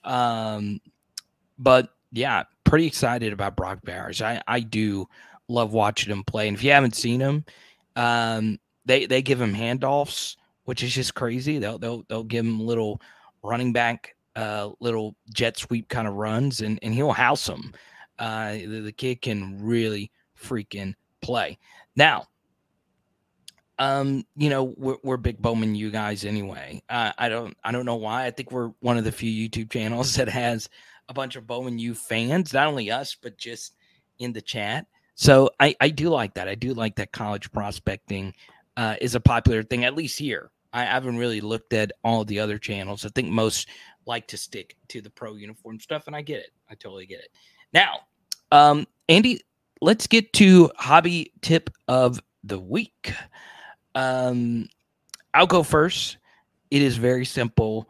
But yeah, pretty excited about Brock Bowers. I do love watching him play, and if you haven't seen him, they give him handoffs, which is just crazy. They'll give him little running back, little jet sweep kind of runs, and he'll house them. The kid can really freaking play. Now, we're big Bowman U guys anyway. I don't know why. I think we're one of the few YouTube channels that has a bunch of Bowman U fans, not only us, but just in the chat. So I do like that. I do like that college prospecting is a popular thing, at least here. I haven't really looked at all of the other channels. I think most like to stick to the pro uniform stuff, and I get it. I totally get it. Now, Andy, let's get to hobby tip of the week. I'll go first. It is very simple.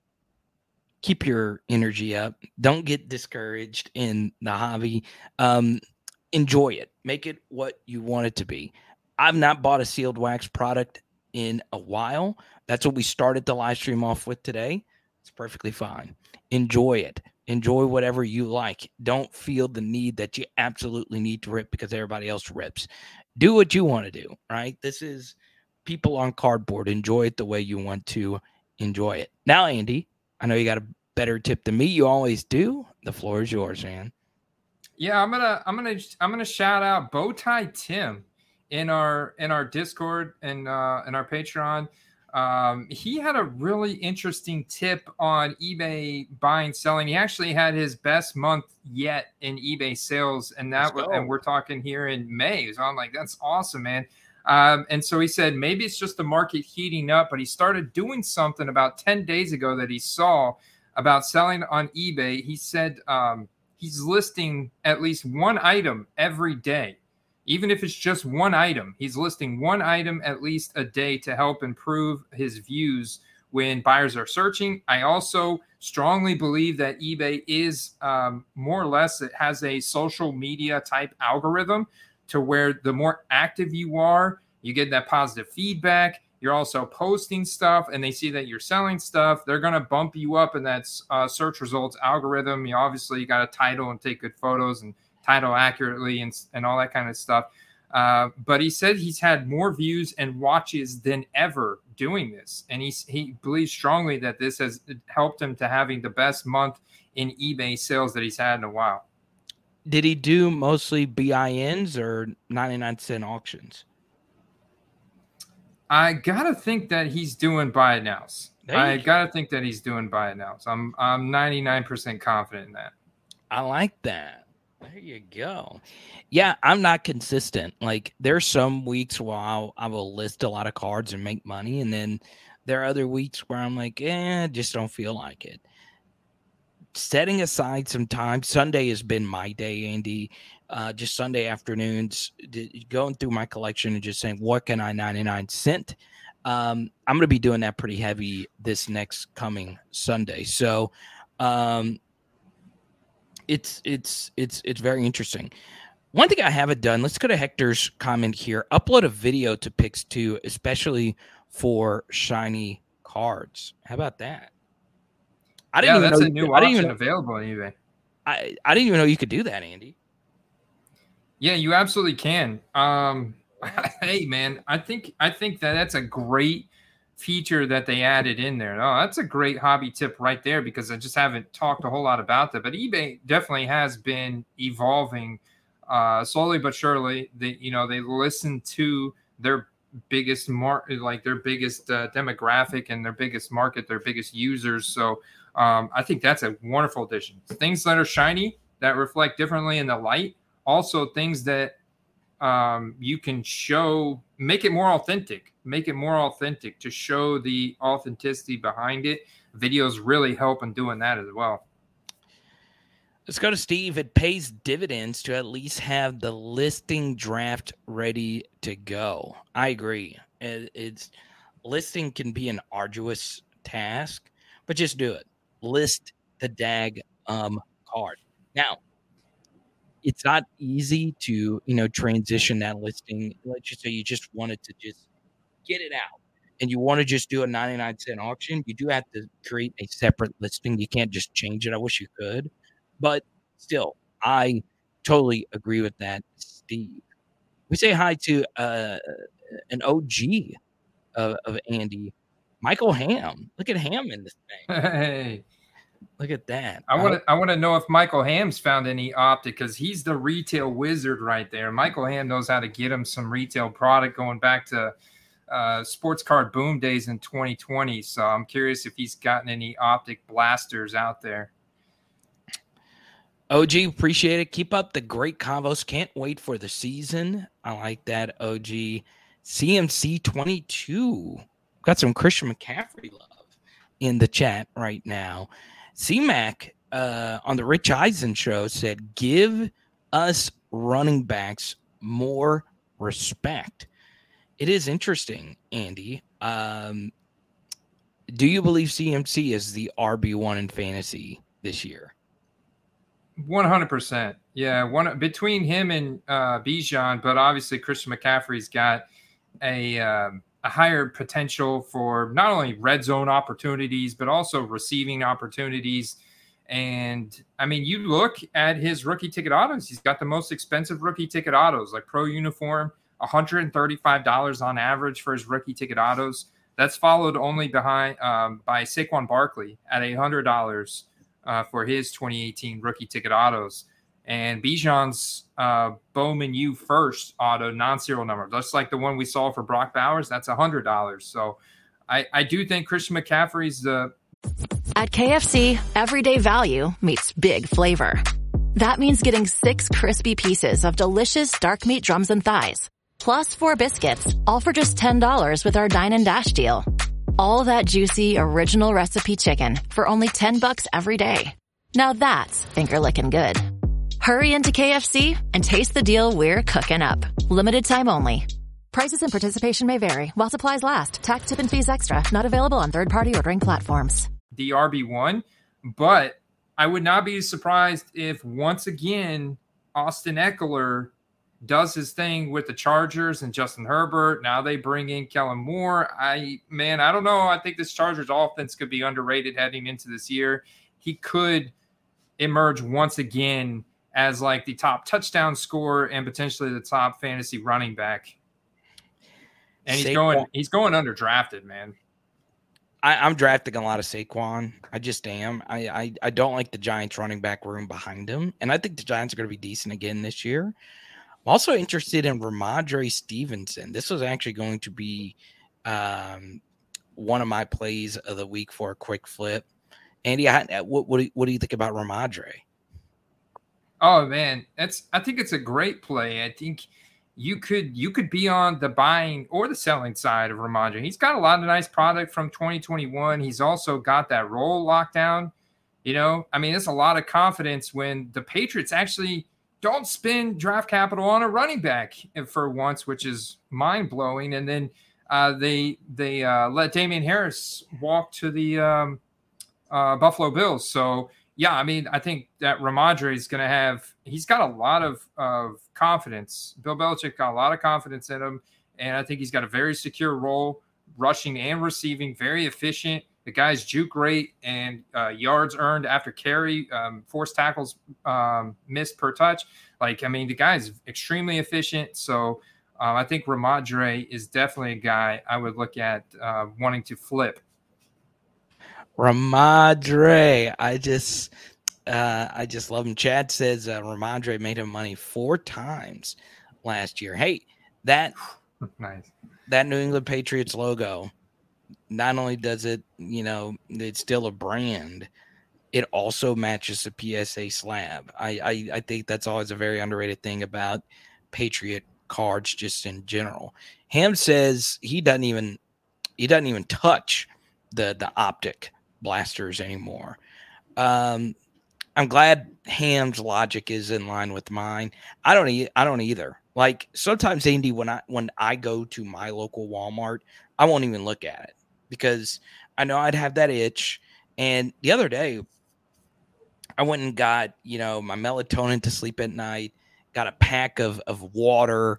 Keep your energy up. Don't get discouraged in the hobby. Enjoy it. Make it what you want it to be. I've not bought a sealed wax product in a while. That's what we started the live stream off with today. It's perfectly fine. Enjoy it. Enjoy whatever you like. Don't feel the need that you absolutely need to rip because everybody else rips. Do what you want to do, right? This is people on cardboard. Enjoy it the way you want to enjoy it. Now, Andy, I know you got a better tip than me. You always do. The floor is yours, man. Yeah, I'm gonna shout out Bowtie Tim in our Discord and in our Patreon. He had a really interesting tip on eBay buying, selling. He actually had his best month yet in eBay sales, and we're talking here in May. So I'm like, that's awesome, man. And so he said maybe it's just the market heating up, but he started doing something about 10 days ago that he saw about selling on eBay. He said he's listing at least one item every day. Even if it's just one item, he's listing one item at least a day to help improve his views when buyers are searching. I also strongly believe that eBay is more or less, it has a social media type algorithm to where the more active you are, you get that positive feedback. You're also posting stuff and they see that you're selling stuff. They're going to bump you up in that search results algorithm. You obviously got a title and take good photos and title accurately and all that kind of stuff. But he said he's had more views and watches than ever doing this. And he believes strongly that this has helped him to having the best month in eBay sales that he's had in a while. Did he do mostly BINs or 99-cent auctions? I gotta think that he's doing buy it nows. I gotta think that he's doing buy it nows. I'm 99% confident in that. I like that. There you go. Yeah, I'm not consistent. Like there's some weeks where I will list a lot of cards and make money, and then there are other weeks where I'm like, just don't feel like it. Setting aside some time, Sunday has been my day, Andy. Just Sunday afternoons, going through my collection and just saying, what can I 99 cent? I'm going to be doing that pretty heavy this next coming Sunday. So it's very interesting. One thing I haven't done, let's go to Hector's comment here. Upload a video to Pix2, especially for shiny cards. How about that? That's a new option available on eBay. I didn't even know you could do that, Andy. Yeah, you absolutely can. Hey, man, I think that's a great feature that they added in there. Oh, that's a great hobby tip right there, because I just haven't talked a whole lot about that. But eBay definitely has been evolving slowly but surely. They listen to their biggest their biggest demographic and their biggest market, their biggest users. So I think that's a wonderful addition. Things that are shiny, that reflect differently in the light. Also things that you can show, make it more authentic to show the authenticity behind it. Videos really help in doing that as well. Let's go to Steve. It pays dividends to at least have the listing draft ready to go. I agree. Listing can be an arduous task, but just do it. List the card. Now, it's not easy to, transition that listing. Let's just say you just wanted to just get it out and you want to just do a 99 cent auction. You do have to create a separate listing. You can't just change it. I wish you could, but still, I totally agree with that, Steve. We say hi to an OG of Andy, Michael Ham. Look at Ham in this thing. Hey. Look at that. I want to know if Michael Ham's found any optic, because he's the retail wizard right there. Michael Ham knows how to get him some retail product going back to sports card boom days in 2020. So I'm curious if he's gotten any optic blasters out there. OG, appreciate it. Keep up the great combos. Can't wait for the season. I like that, OG. CMC 22. Got some Christian McCaffrey love in the chat right now. C-Mac on the Rich Eisen show said, give us running backs more respect. It is interesting, Andy. Do you believe CMC is the RB1 in fantasy this year? 100%. Yeah, between him and Bijan, but obviously Christian McCaffrey's got a higher potential for not only red zone opportunities, but also receiving opportunities. And I mean, you look at his rookie ticket autos, he's got the most expensive rookie ticket autos, like Pro Uniform, $135 on average for his rookie ticket autos. That's followed only behind by Saquon Barkley at $100 for his 2018 rookie ticket autos. And Bijan's Bowman U first auto non-serial number, just like the one we saw for Brock Bowers, that's $100. So I do think Christian McCaffrey's the. At KFC, everyday value meets big flavor. That means getting 6 crispy pieces of delicious dark meat drums and thighs, plus 4 biscuits, all for just $10 with our Dine and Dash deal. All that juicy original recipe chicken for only $10 every day. Now that's finger-licking good. Hurry into KFC and taste the deal we're cooking up. Limited time only. Prices and participation may vary while supplies last. Tax, tip, and fees extra. Not available on third-party ordering platforms. The RB1, but I would not be surprised if once again Austin Eckler does his thing with the Chargers and Justin Herbert. Now they bring in Kellen Moore. I don't know. I think this Chargers offense could be underrated heading into this year. He could emerge once again as like the top touchdown scorer and potentially the top fantasy running back. And he's going underdrafted, man. I'm drafting a lot of Saquon. I just am. I don't like the Giants running back room behind him. And I think the Giants are going to be decent again this year. I'm also interested in Ramondre Stevenson. This was actually going to be One of my plays of the week for a quick flip. Andy, what do you think about Rhamondre? Oh man, I think it's a great play. I think you could be on the buying or the selling side of Rhamondre. He's got a lot of nice product from 2021. He's also got that role locked down. You know, I mean, it's a lot of confidence when the Patriots actually don't spend draft capital on a running back for once, which is mind blowing. And then they let Damian Harris walk to the Buffalo Bills. So yeah, I mean, I think that Rhamondre is going to he's got a lot of confidence. Bill Belichick got a lot of confidence in him. And I think he's got a very secure role, rushing and receiving, very efficient. The guy's juke rate and yards earned after carry, forced tackles missed per touch. Like, I mean, the guy's extremely efficient. So I think Rhamondre is definitely a guy I would look at wanting to flip. Rhamondre, I just love him. Chad says Rhamondre made him money 4 times last year. Hey, that nice. That New England Patriots logo, not only does it, you know, it's still a brand, it also matches the PSA slab. I think that's always a very underrated thing about Patriot cards just in general. Ham says he doesn't even touch the optic blasters anymore. I'm glad Ham's logic is in line with mine. I don't either. Like sometimes, Andy, when I go to my local Walmart, I won't even look at it because I know I'd have that itch. And the other day, I went and got, you know, my melatonin to sleep at night, got a pack of water,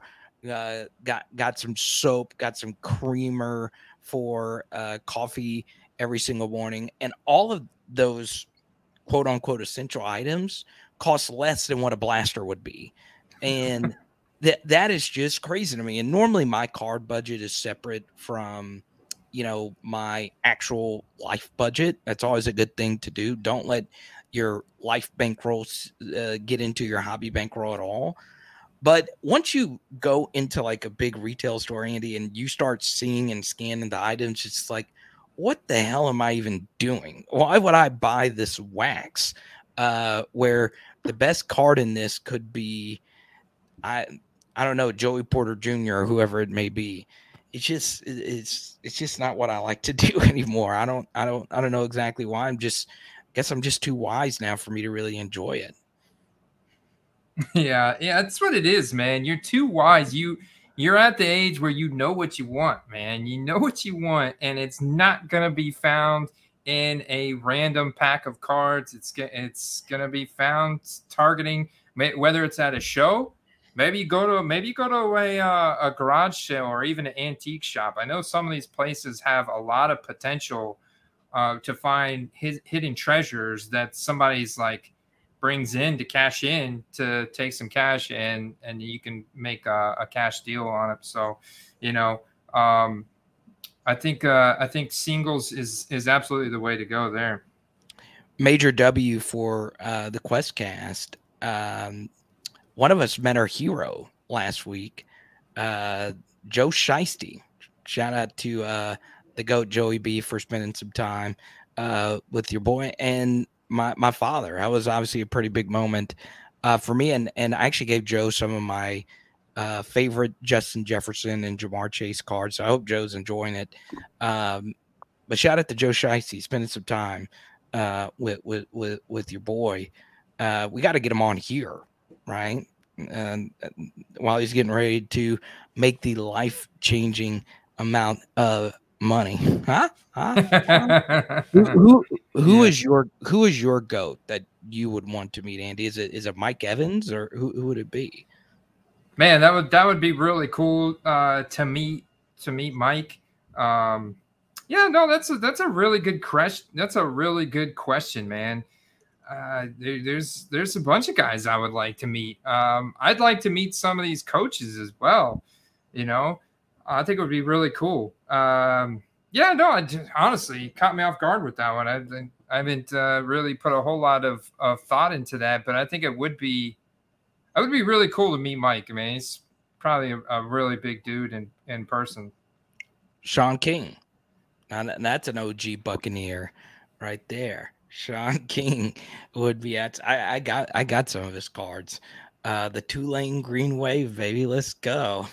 got some soap, got some creamer for coffee every single morning. And all of those quote unquote essential items cost less than what a blaster would be. And that is just crazy to me. And normally my card budget is separate from, you know, my actual life budget. That's always a good thing to do. Don't let your life bankrolls get into your hobby bankroll at all. But once you go into like a big retail store, Andy, and you start seeing and scanning the items, it's like, what the hell am I even doing? Why would I buy this wax? Where the best card in this could be, I don't know, Joey Porter Jr. or whoever it may be. It's just not what I like to do anymore. I don't know exactly why. I guess I'm just too wise now for me to really enjoy it. Yeah, that's what it is, man. You're too wise. You're at the age where you know what you want, man. You know what you want, and it's not gonna be found in a random pack of cards. It's gonna be found targeting whether it's at a show. Maybe you go to a garage sale or even an antique shop. I know some of these places have a lot of potential to find hidden treasures that somebody's like brings in to cash in to take some cash and you can make a cash deal on it. So, you know, I think singles is absolutely the way to go there. Major W for the QuestCast. One of us met our hero last week, Joe Shiesty. Shout out to the GOAT Joey B for spending some time with your boy and my father. That was obviously a pretty big moment for me. And I actually gave Joe some of my favorite Justin Jefferson and Jamar Chase cards. So I hope Joe's enjoying it. But shout out to Joe Shiesty spending some time with your boy. We got to get him on here, right? And while he's getting ready to make the life-changing amount of money, Who is your GOAT that you would want to meet, Andy? Is it Mike Evans or who would it be? Man, that would be really cool to meet Mike. Yeah, no, that's a really good question. That's a really good question, man. There's a bunch of guys I would like to meet. I'd like to meet some of these coaches as well. You know, I think it would be really cool. Yeah, no, honestly, caught me off guard with that one. I haven't really put a whole lot of thought into that, but I think it would be really cool to meet Mike. I mean, he's probably a really big dude in person. Sean King. And that's an OG Buccaneer right there. Sean King would be at. I got some of his cards. The Tulane Green Wave, baby. Let's go.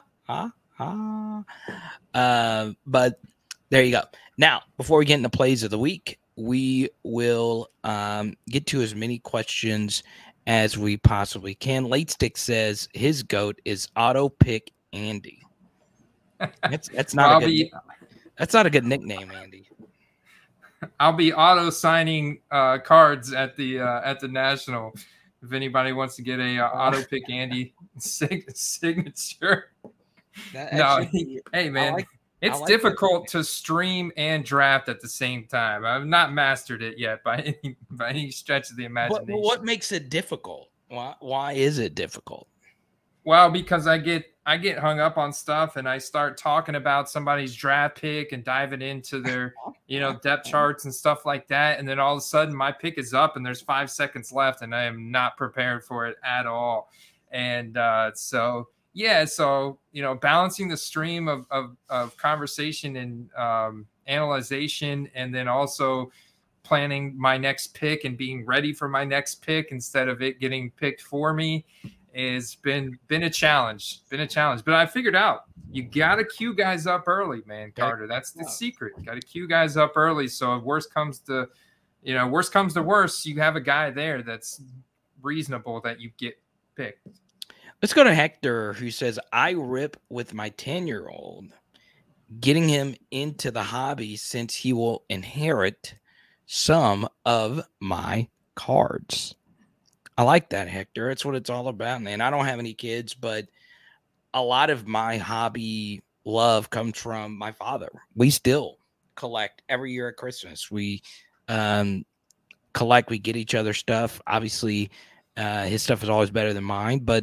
But there you go. Now, before we get into plays of the week, we will get to as many questions as we possibly can. Late Stick says his GOAT is Auto Pick Andy. That's not that's not a good nickname, Andy. I'll be auto signing cards at the National. If anybody wants to get a auto pick Andy signature. Hey man, it's difficult to stream and draft at the same time. I've not mastered it yet by any stretch of the imagination. What makes it difficult? Why is it difficult? Well, because I get hung up on stuff and I start talking about somebody's draft pick and diving into their, depth charts and stuff like that. And then all of a sudden my pick is up and there's 5 seconds left and I am not prepared for it at all. And so balancing the stream of conversation and analyzation, and then also planning my next pick and being ready for my next pick instead of it getting picked for me has been a challenge. But I figured out you got to queue guys up early, man, Carter. That's the secret. You got to queue guys up early. So if worst comes to worst, you have a guy there that's reasonable that you get picked. Let's go to Hector, who says, I rip with my 10-year-old, getting him into the hobby since he will inherit some of my cards. I like that, Hector. That's what it's all about, man. I don't have any kids, but a lot of my hobby love comes from my father. We still collect every year at Christmas. We collect, we get each other stuff. Obviously, his stuff is always better than mine, but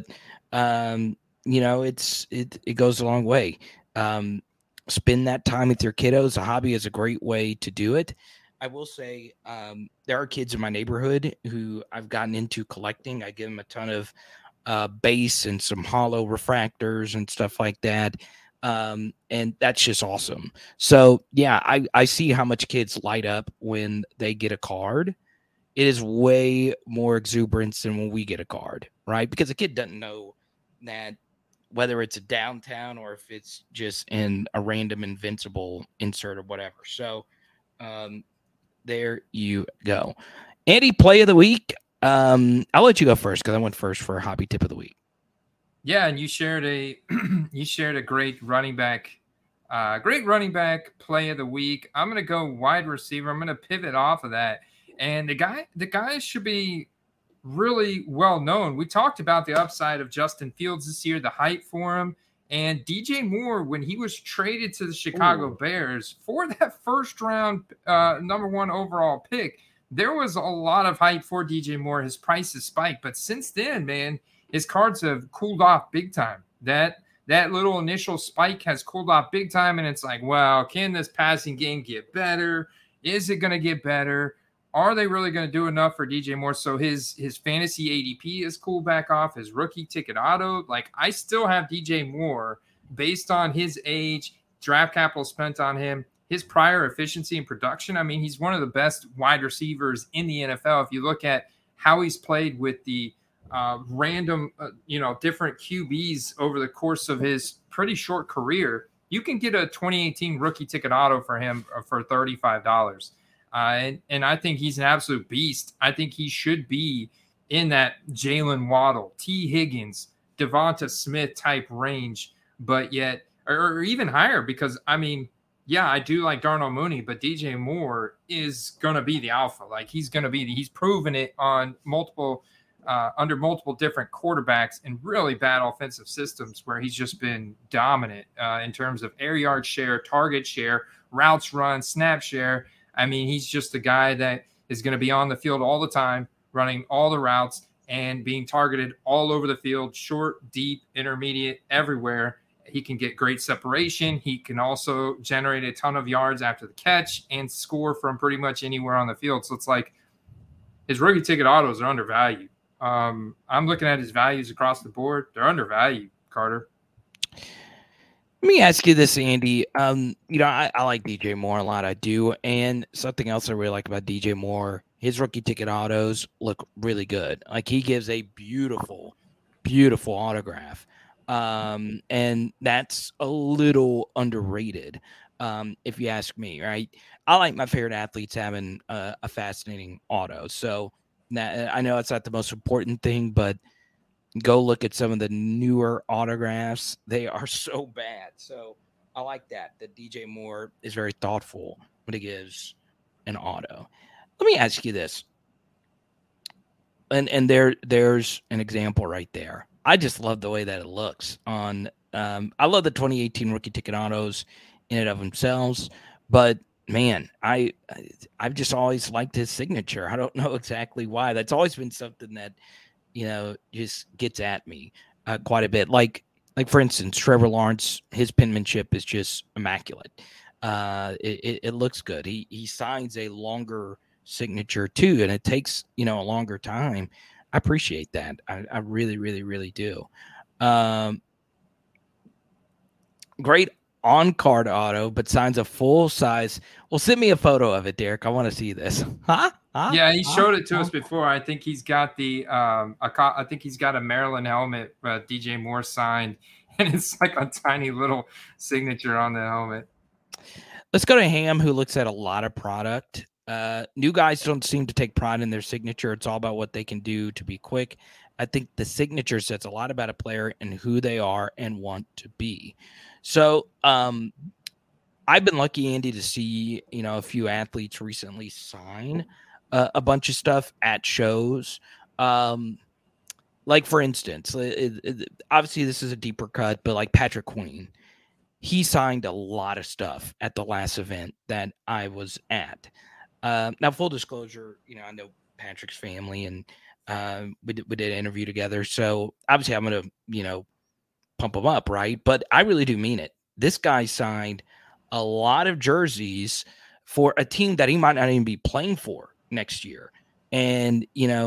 it goes a long way. Spend that time with your kiddos. A hobby is a great way to do it. I will say there are kids in my neighborhood who I've gotten into collecting. I give them a ton of base and some hollow refractors and stuff like that. And that's just awesome. So, yeah, I see how much kids light up when they get a card. It is way more exuberance than when we get a card, right? Because a kid doesn't know that whether it's a downtown or if it's just in a random Invincible insert or whatever. So, there you go. Andy, play of the week. I'll let you go first because I went first for a hobby tip of the week. Yeah, and you shared a great running back play of the week. I'm gonna go wide receiver. I'm gonna pivot off of that. And the guy should be really well known. We talked about the upside of Justin Fields this year, the hype for him. And DJ Moore, when he was traded to the Chicago Bears for that first round number 1 overall pick, there was a lot of hype for DJ Moore. His price has spiked. But since then, man, his cards have cooled off big time. That little initial spike has cooled off big time. And it's like, well, can this passing game get better? Is it going to get better? Are they really going to do enough for DJ Moore? So his fantasy ADP is cooled back off. His rookie ticket auto. Like, I still have DJ Moore based on his age, draft capital spent on him, his prior efficiency and production. I mean, he's one of the best wide receivers in the NFL. If you look at how he's played with the random, different QBs over the course of his pretty short career, you can get a 2018 rookie ticket auto for him for $35. And I think he's an absolute beast. I think he should be in that Jalen Waddle, T. Higgins, Devonta Smith type range, but yet, or even higher, because I mean, yeah, I do like Darnell Mooney, but DJ Moore is going to be the alpha. Like, he's proven it on under multiple different quarterbacks and really bad offensive systems where he's just been dominant in terms of air yard share, target share, routes run, snap share. I mean, he's just a guy that is going to be on the field all the time, running all the routes and being targeted all over the field, short, deep, intermediate, everywhere. He can get great separation. He can also generate a ton of yards after the catch and score from pretty much anywhere on the field. So it's like his rookie ticket autos are undervalued. I'm looking at his values across the board. They're undervalued, Carter. Let me ask you this, Andy. I like DJ Moore a lot. I do. And something else I really like about DJ Moore, his rookie ticket autos look really good. Like he gives a beautiful, beautiful autograph. And that's a little underrated, if you ask me, right? I like my favorite athletes having a fascinating auto. So I know it's not the most important thing, but go look at some of the newer autographs. They are so bad. So I like that DJ Moore is very thoughtful when he gives an auto. Let me ask you this. And there's an example right there. I just love the way that it looks on. I love the 2018 rookie ticket autos in and of themselves, but man, I've just always liked his signature. I don't know exactly why. That's always been something that just gets at me quite a bit. Like for instance, Trevor Lawrence, his penmanship is just immaculate. It looks good. He signs a longer signature too, and it takes a longer time. I appreciate that. I really, really, really do. Great on-card auto, but signs a full size. Well, send me a photo of it, Derek. I want to see this. Huh? Yeah, he showed it to us before. I think he's got I think he's got a Maryland helmet DJ Moore signed, and it's like a tiny little signature on the helmet. Let's go to Ham, who looks at a lot of product. New guys don't seem to take pride in their signature. It's all about what they can do to be quick. I think the signature says a lot about a player and who they are and want to be. So I've been lucky, Andy, to see a few athletes recently sign a bunch of stuff at shows. Like for instance, obviously this is a deeper cut, but like Patrick Queen, he signed a lot of stuff at the last event that I was at. Now, full disclosure, I know Patrick's family, and we did an interview together. So obviously I'm going to, pump him up, right? But I really do mean it. This guy signed a lot of jerseys for a team that he might not even be playing for next year. And,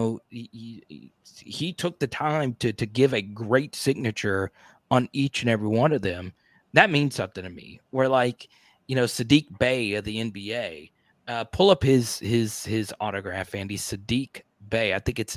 he took the time to give a great signature on each and every one of them. That means something to me. Where Sadiq Bey of the NBA, pull up his autograph, Andy. Sadiq Bey. I think it's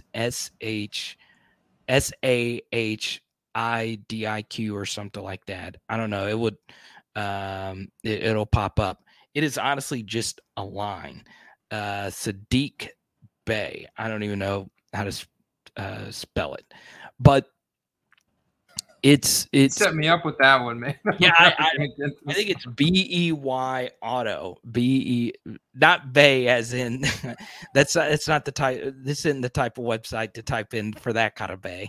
SAHIDIQ or something like that. I don't know. It would it'll pop up. It is honestly just a line. Sadiq Bey. I don't even know how to spell it, but it's set me up with that one, man. Yeah, I think it's BEY Auto. Not Bay as in it's not the type. This isn't the type of website to type in for that kind of Bay.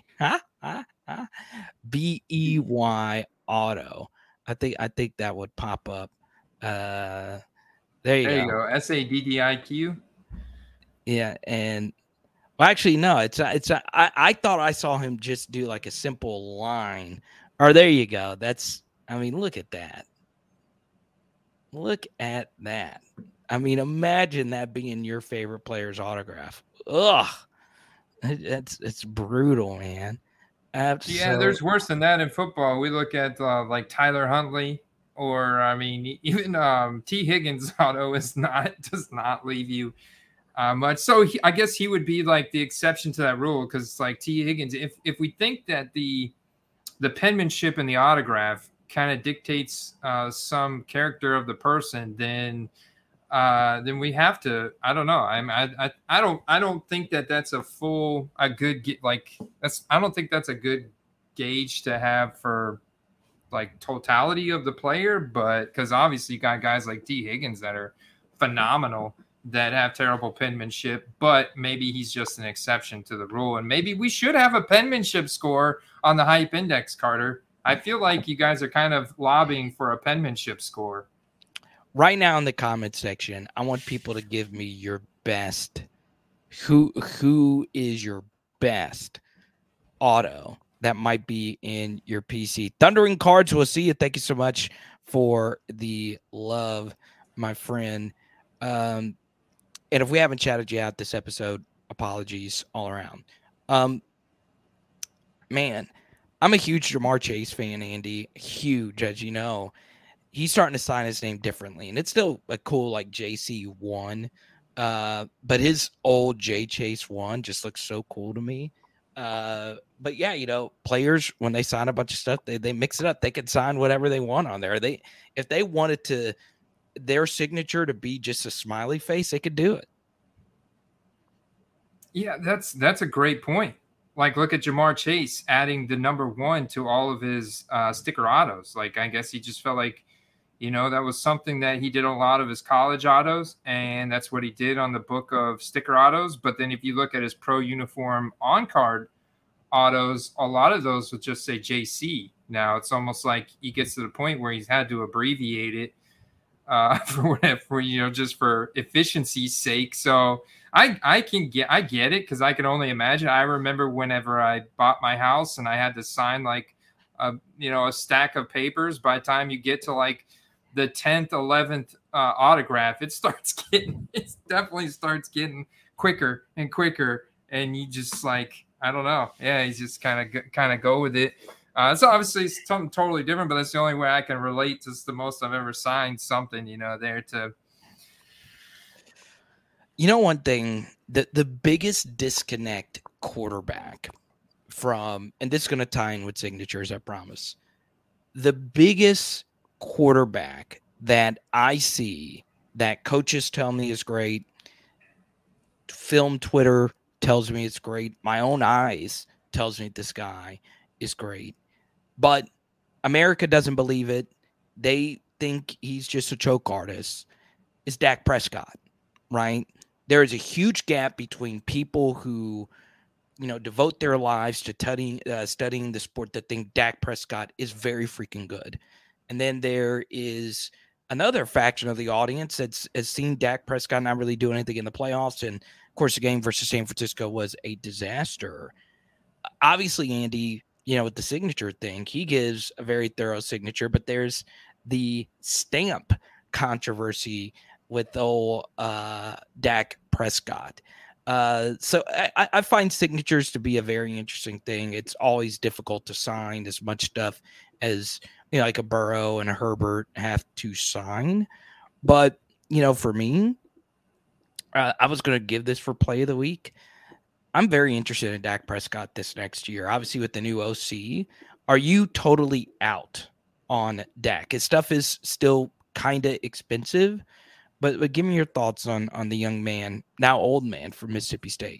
BEY Auto. I think that would pop up. There you go. SADDIQ. Yeah, and well, actually, no. I thought I saw him just do like a simple line. Or there you go. Look at that. Look at that. Imagine that being your favorite player's autograph. Ugh, it's brutal, man. Absolutely. Yeah, there's worse than that in football. We look at like Tyler Huntley, or even T. Higgins auto does not leave you much. So I guess he would be like the exception to that rule, because like T. Higgins, if we think that the penmanship and the autograph kind of dictates some character of the person, then we have to. I don't know. I don't think that's I don't think that's a good gauge to have for like totality of the player, but because obviously you got guys like T. Higgins that are phenomenal that have terrible penmanship, but maybe he's just an exception to the rule. And maybe we should have a penmanship score on the Hype Index, Carter. I feel like you guys are kind of lobbying for a penmanship score. Right now in the comment section, I want people to give me your best. Who is your best auto that might be in your PC? Thundering Cards, we'll see you. Thank you so much for the love, my friend. And if we haven't chatted you out this episode, apologies all around. Man, I'm a huge Jamar Chase fan, Andy. Huge, as you know. He's starting to sign his name differently, and it's still a cool like JC1. But his old J Chase 1 just looks so cool to me. But yeah, players when they sign a bunch of stuff, they mix it up. They can sign whatever they want on there. If they wanted their signature to be just a smiley face, they could do it. Yeah, that's a great point. Like, look at Jamar Chase adding the number 1 to all of his sticker autos. Like, I guess he just felt like, that was something that he did a lot of his college autos, and that's what he did on the book of sticker autos. But then if you look at his pro uniform on-card autos, a lot of those would just say JC. Now it's almost like he gets to the point where he's had to abbreviate it just for efficiency's sake. So I get it, because I can only imagine. I remember whenever I bought my house and I had to sign like a stack of papers. By the time you get to like the 10th, 11th autograph, it definitely starts getting quicker and quicker, and you just like, I don't know. Yeah, you just kind of go with it. So obviously something totally different, but that's the only way I can relate to the most I've ever signed something, there to. One thing, the biggest disconnect quarterback from, and this is going to tie in with signatures, I promise. The biggest quarterback that I see that coaches tell me is great, film Twitter tells me it's great, my own eyes tells me this guy is great, but America doesn't believe it. They think he's just a choke artist, is Dak Prescott, right? There is a huge gap between people who, devote their lives to studying the sport that think Dak Prescott is very freaking good. And then there is another faction of the audience that's has seen Dak Prescott not really do anything in the playoffs. And, of course, the game versus San Francisco was a disaster. Obviously, Andy, with the signature thing, he gives a very thorough signature, but there's the stamp controversy with old Dak Prescott. So I find signatures to be a very interesting thing. It's always difficult to sign as much stuff as, like a Burrow and a Herbert have to sign. But, for me, I was going to give this for play of the week. I'm very interested in Dak Prescott this next year. Obviously, with the new OC, are you totally out on Dak? His stuff is still kind of expensive, but give me your thoughts on the young man, now old man, from Mississippi State.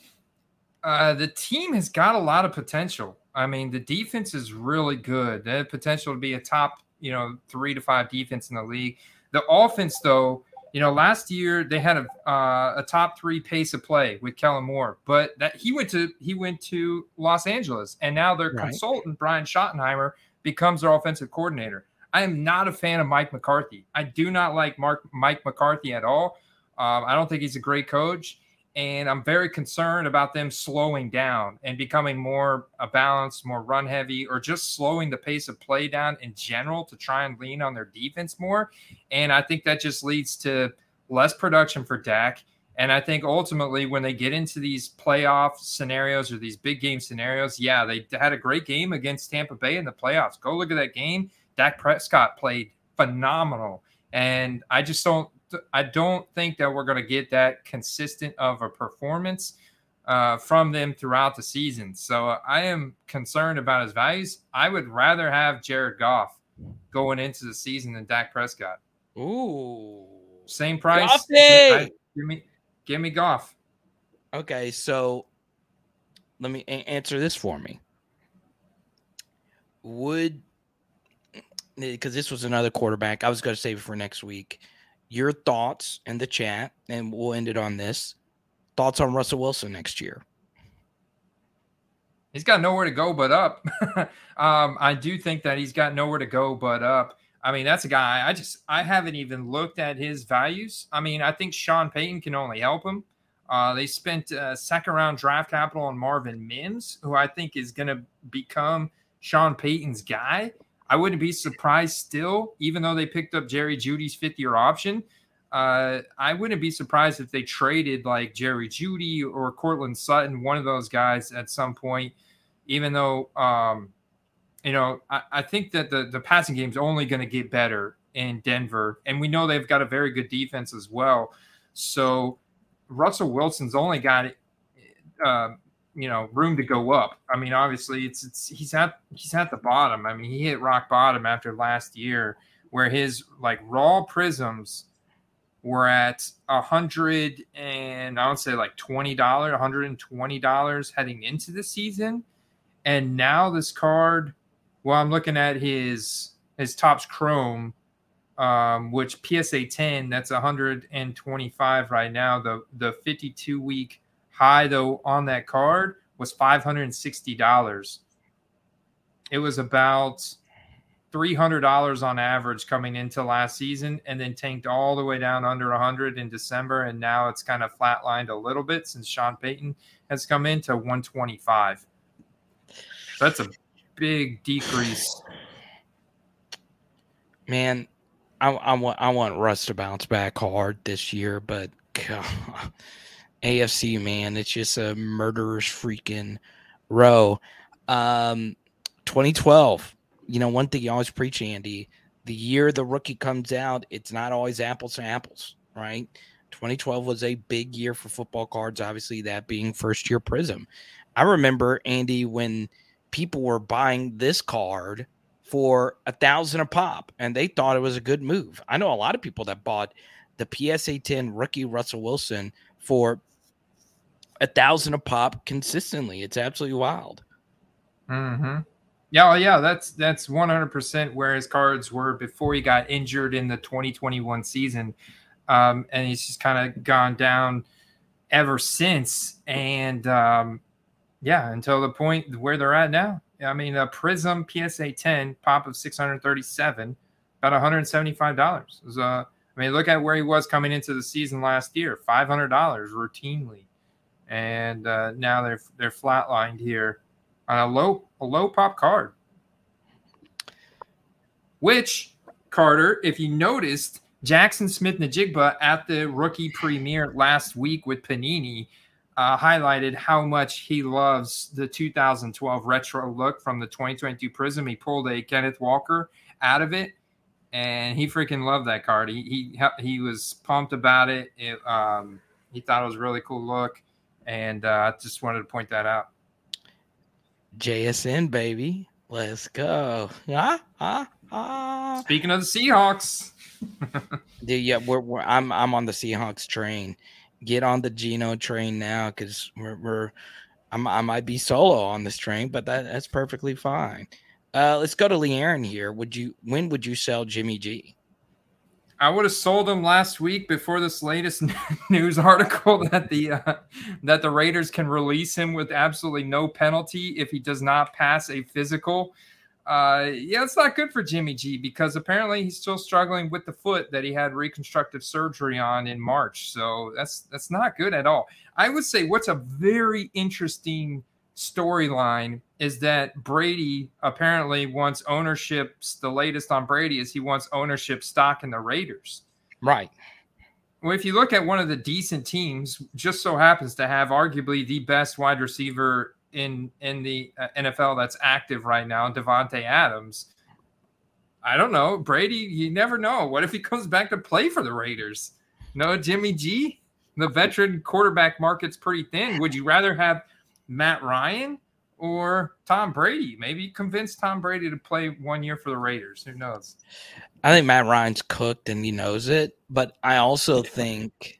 The team has got a lot of potential. I mean, the defense is really good. They have potential to be a top, 3 to 5 defense in the league. The offense, though, last year they had a top 3 pace of play with Kellen Moore, but that he went to Los Angeles, and now their consultant Brian Schottenheimer becomes their offensive coordinator. I am not a fan of Mike McCarthy. I do not like Mike McCarthy at all. I don't think he's a great coach, and I'm very concerned about them slowing down and becoming more balanced, more run heavy, or just slowing the pace of play down in general to try and lean on their defense more. And I think that just leads to less production for Dak. And I think ultimately when they get into these playoff scenarios or these big game scenarios, yeah, they had a great game against Tampa Bay in the playoffs. Go look at that game. Dak Prescott played phenomenal. And I don't think that we're going to get that consistent of a performance from them throughout the season. So I am concerned about his values. I would rather have Jared Goff going into the season than Dak Prescott. Ooh. Same price. Give me Goff. Okay, so let me answer this for me. Because this was another quarterback, I was going to save it for next week. Your thoughts in the chat, and we'll end it on this. Thoughts on Russell Wilson next year? He's got nowhere to go but up. I do think that he's got nowhere to go but up. I mean, that's a guy I haven't even looked at his values. I mean, I think Sean Payton can only help him. They spent second-round draft capital on Marvin Mims, who I think is going to become Sean Payton's guy. I wouldn't be surprised still, even though they picked up Jerry Jeudy's fifth-year option. I wouldn't be surprised if they traded like Jerry Jeudy or Cortland Sutton, one of those guys at some point, even though I think that the passing game is only going to get better in Denver, and we know they've got a very good defense as well. So Russell Wilson's only got room to go up. I mean, obviously, he's at the bottom. I mean, he hit rock bottom after last year, where his like raw prisms were at $100 and I would say like $120 heading into the season, and now this card. Well, I'm looking at his Topps Chrome, which PSA 10, that's 125 right now. The 52-week high, though, on that card was $560. It was about $300 on average coming into last season, and then tanked all the way down under 100 in December, and now it's kind of flatlined a little bit since Sean Payton has come in to 125. So that's a big decrease. Man, I want Russ to bounce back hard this year, but God, AFC, man, it's just a murderous freaking row. 2012, one thing you always preach, Andy, the year the rookie comes out, it's not always apples to apples, right? 2012 was a big year for football cards, obviously that being first year Prism. I remember, Andy, when people were buying this card for $1,000 a pop, and they thought it was a good move. I know a lot of people that bought the PSA 10 rookie Russell Wilson for $1,000 a pop consistently. It's absolutely wild. Mm-hmm. Yeah, that's 100% where his cards were before he got injured in the 2021 season, and he's just kind of gone down ever since. And until the point where they're at now. I mean, a Prism PSA 10 pop of 637, about $175. Look at where he was coming into the season last year, $500 routinely, and now they're flatlined here on a low pop card. Which, Carter, if you noticed, Jackson Smith-Njigba at the rookie premiere last week with Panini highlighted how much he loves the 2012 retro look from the 2022 Prism. He pulled a Kenneth Walker out of it, and he freaking loved that card. He was pumped about it. He thought it was a really cool look, and I just wanted to point that out. JSN, baby. Let's go. Speaking of the Seahawks. Dude, yeah, I'm on the Seahawks train. Get on the Geno train now, because I might be solo on this train, but that's perfectly fine. Let's go to Lee Aaron here. When would you sell Jimmy G? I would have sold him last week before this latest news article that the Raiders can release him with absolutely no penalty if he does not pass a physical. It's not good for Jimmy G, because apparently he's still struggling with the foot that he had reconstructive surgery on in March. So that's not good at all. I would say what's a very interesting storyline is that Brady apparently wants ownership. The latest on Brady is he wants ownership stock in the Raiders. Right. Well, if you look at one of the decent teams, just so happens to have arguably the best wide receiver in the NFL that's active right now, Devontae Adams. I don't know. Brady, you never know. What if he comes back to play for the Raiders? No, Jimmy G? The veteran quarterback market's pretty thin. Would you rather have Matt Ryan or Tom Brady? Maybe convince Tom Brady to play 1 year for the Raiders. Who knows? I think Matt Ryan's cooked and he knows it. But I also think,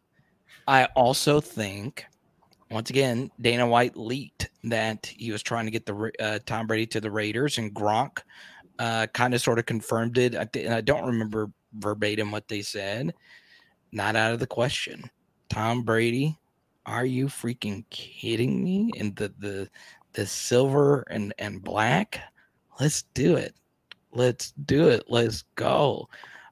once again, Dana White leaked that he was trying to get the Tom Brady to the Raiders, and Gronk kind of sort of confirmed it. I don't remember verbatim what they said. Not out of the question. Tom Brady, are you freaking kidding me? And the silver and black, let's do it. Let's go.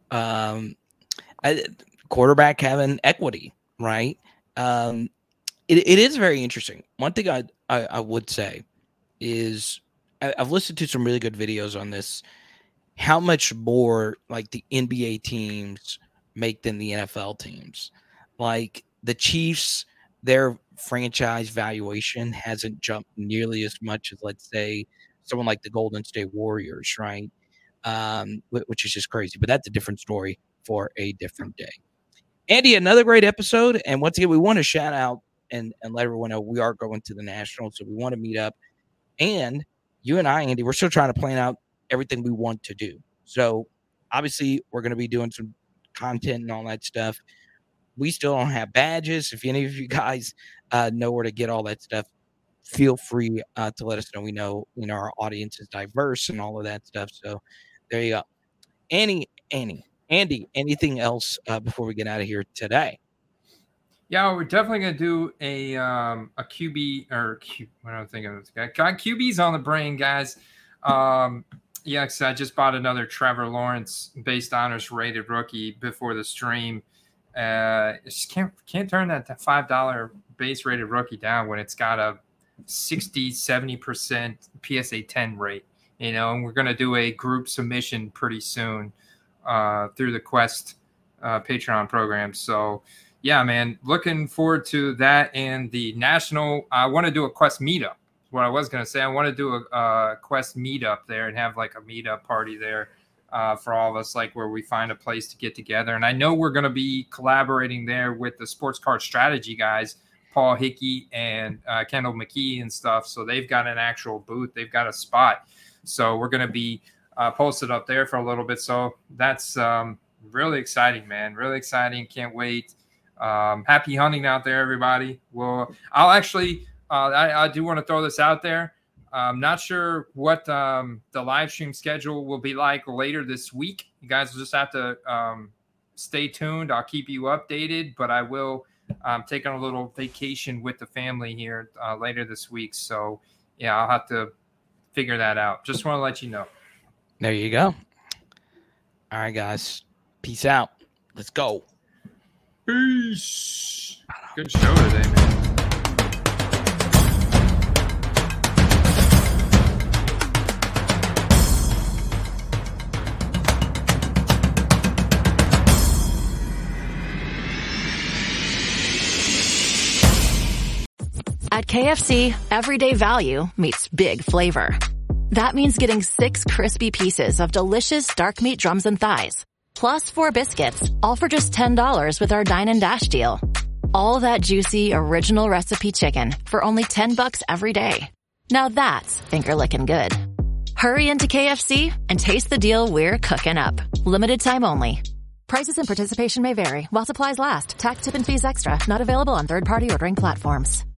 Quarterback having equity, right? It is very interesting. One thing I would say is I've listened to some really good videos on this. How much more like the NBA teams make than the NFL teams? Like the Chiefs, their franchise valuation hasn't jumped nearly as much as, let's say, someone like the Golden State Warriors, right? Which is just crazy. But that's a different story for a different day. Andy, another great episode. And once again, we want to shout out and let everyone know we are going to the Nationals. So we want to meet up. And you and I, Andy, we're still trying to plan out everything we want to do. So obviously, we're going to be doing some content and all that stuff. We still don't have badges. If any of you guys know where to get all that stuff, feel free to let us know. We know our audience is diverse and all of that stuff. So there you go. Andy, anything else before we get out of here today? Yeah, we're definitely gonna do a QB or what am I thinking of this guy? Got QBs on the brain, guys. Yeah, cause I just bought another Trevor Lawrence based honors rated rookie before the stream. Just can't turn that $5 base rated rookie down when it's got a 60-70% PSA 10 rate. And we're gonna do a group submission pretty soon through the Quest Patreon program. So yeah, man, looking forward to that and the national. I want to do a Quest meetup. What I was going to say, I want to do a Quest meetup there and have like a meetup party there for all of us, like where we find a place to get together. And I know we're going to be collaborating there with the Sports Card Strategy guys, Paul Hickey and Kendall McKee and stuff. So they've got an actual booth. They've got a spot. So we're going to be posted up there for a little bit. So that's really exciting, man. Really exciting. Can't wait. Happy hunting out there, everybody. Well, I'll actually, I do want to throw this out there. I'm not sure what the live stream schedule will be like later this week. You guys will just have to stay tuned. I'll keep you updated, but I will take on a little vacation with the family here later this week. So yeah, I'll have to figure that out. Just want to let you know. There you go. All right, guys. Peace out. Let's go. Peace. Good show today, man. At KFC, everyday value meets big flavor. That means getting 6 crispy pieces of delicious dark meat drums and thighs, plus 4 biscuits, all for just $10 with our Dine and Dash deal. All that juicy, original recipe chicken for only $10 every day. Now that's finger-licking good. Hurry into KFC and taste the deal we're cooking up. Limited time only. Prices and participation may vary while supplies last. Tax, tip, and fees extra. Not available on third-party ordering platforms.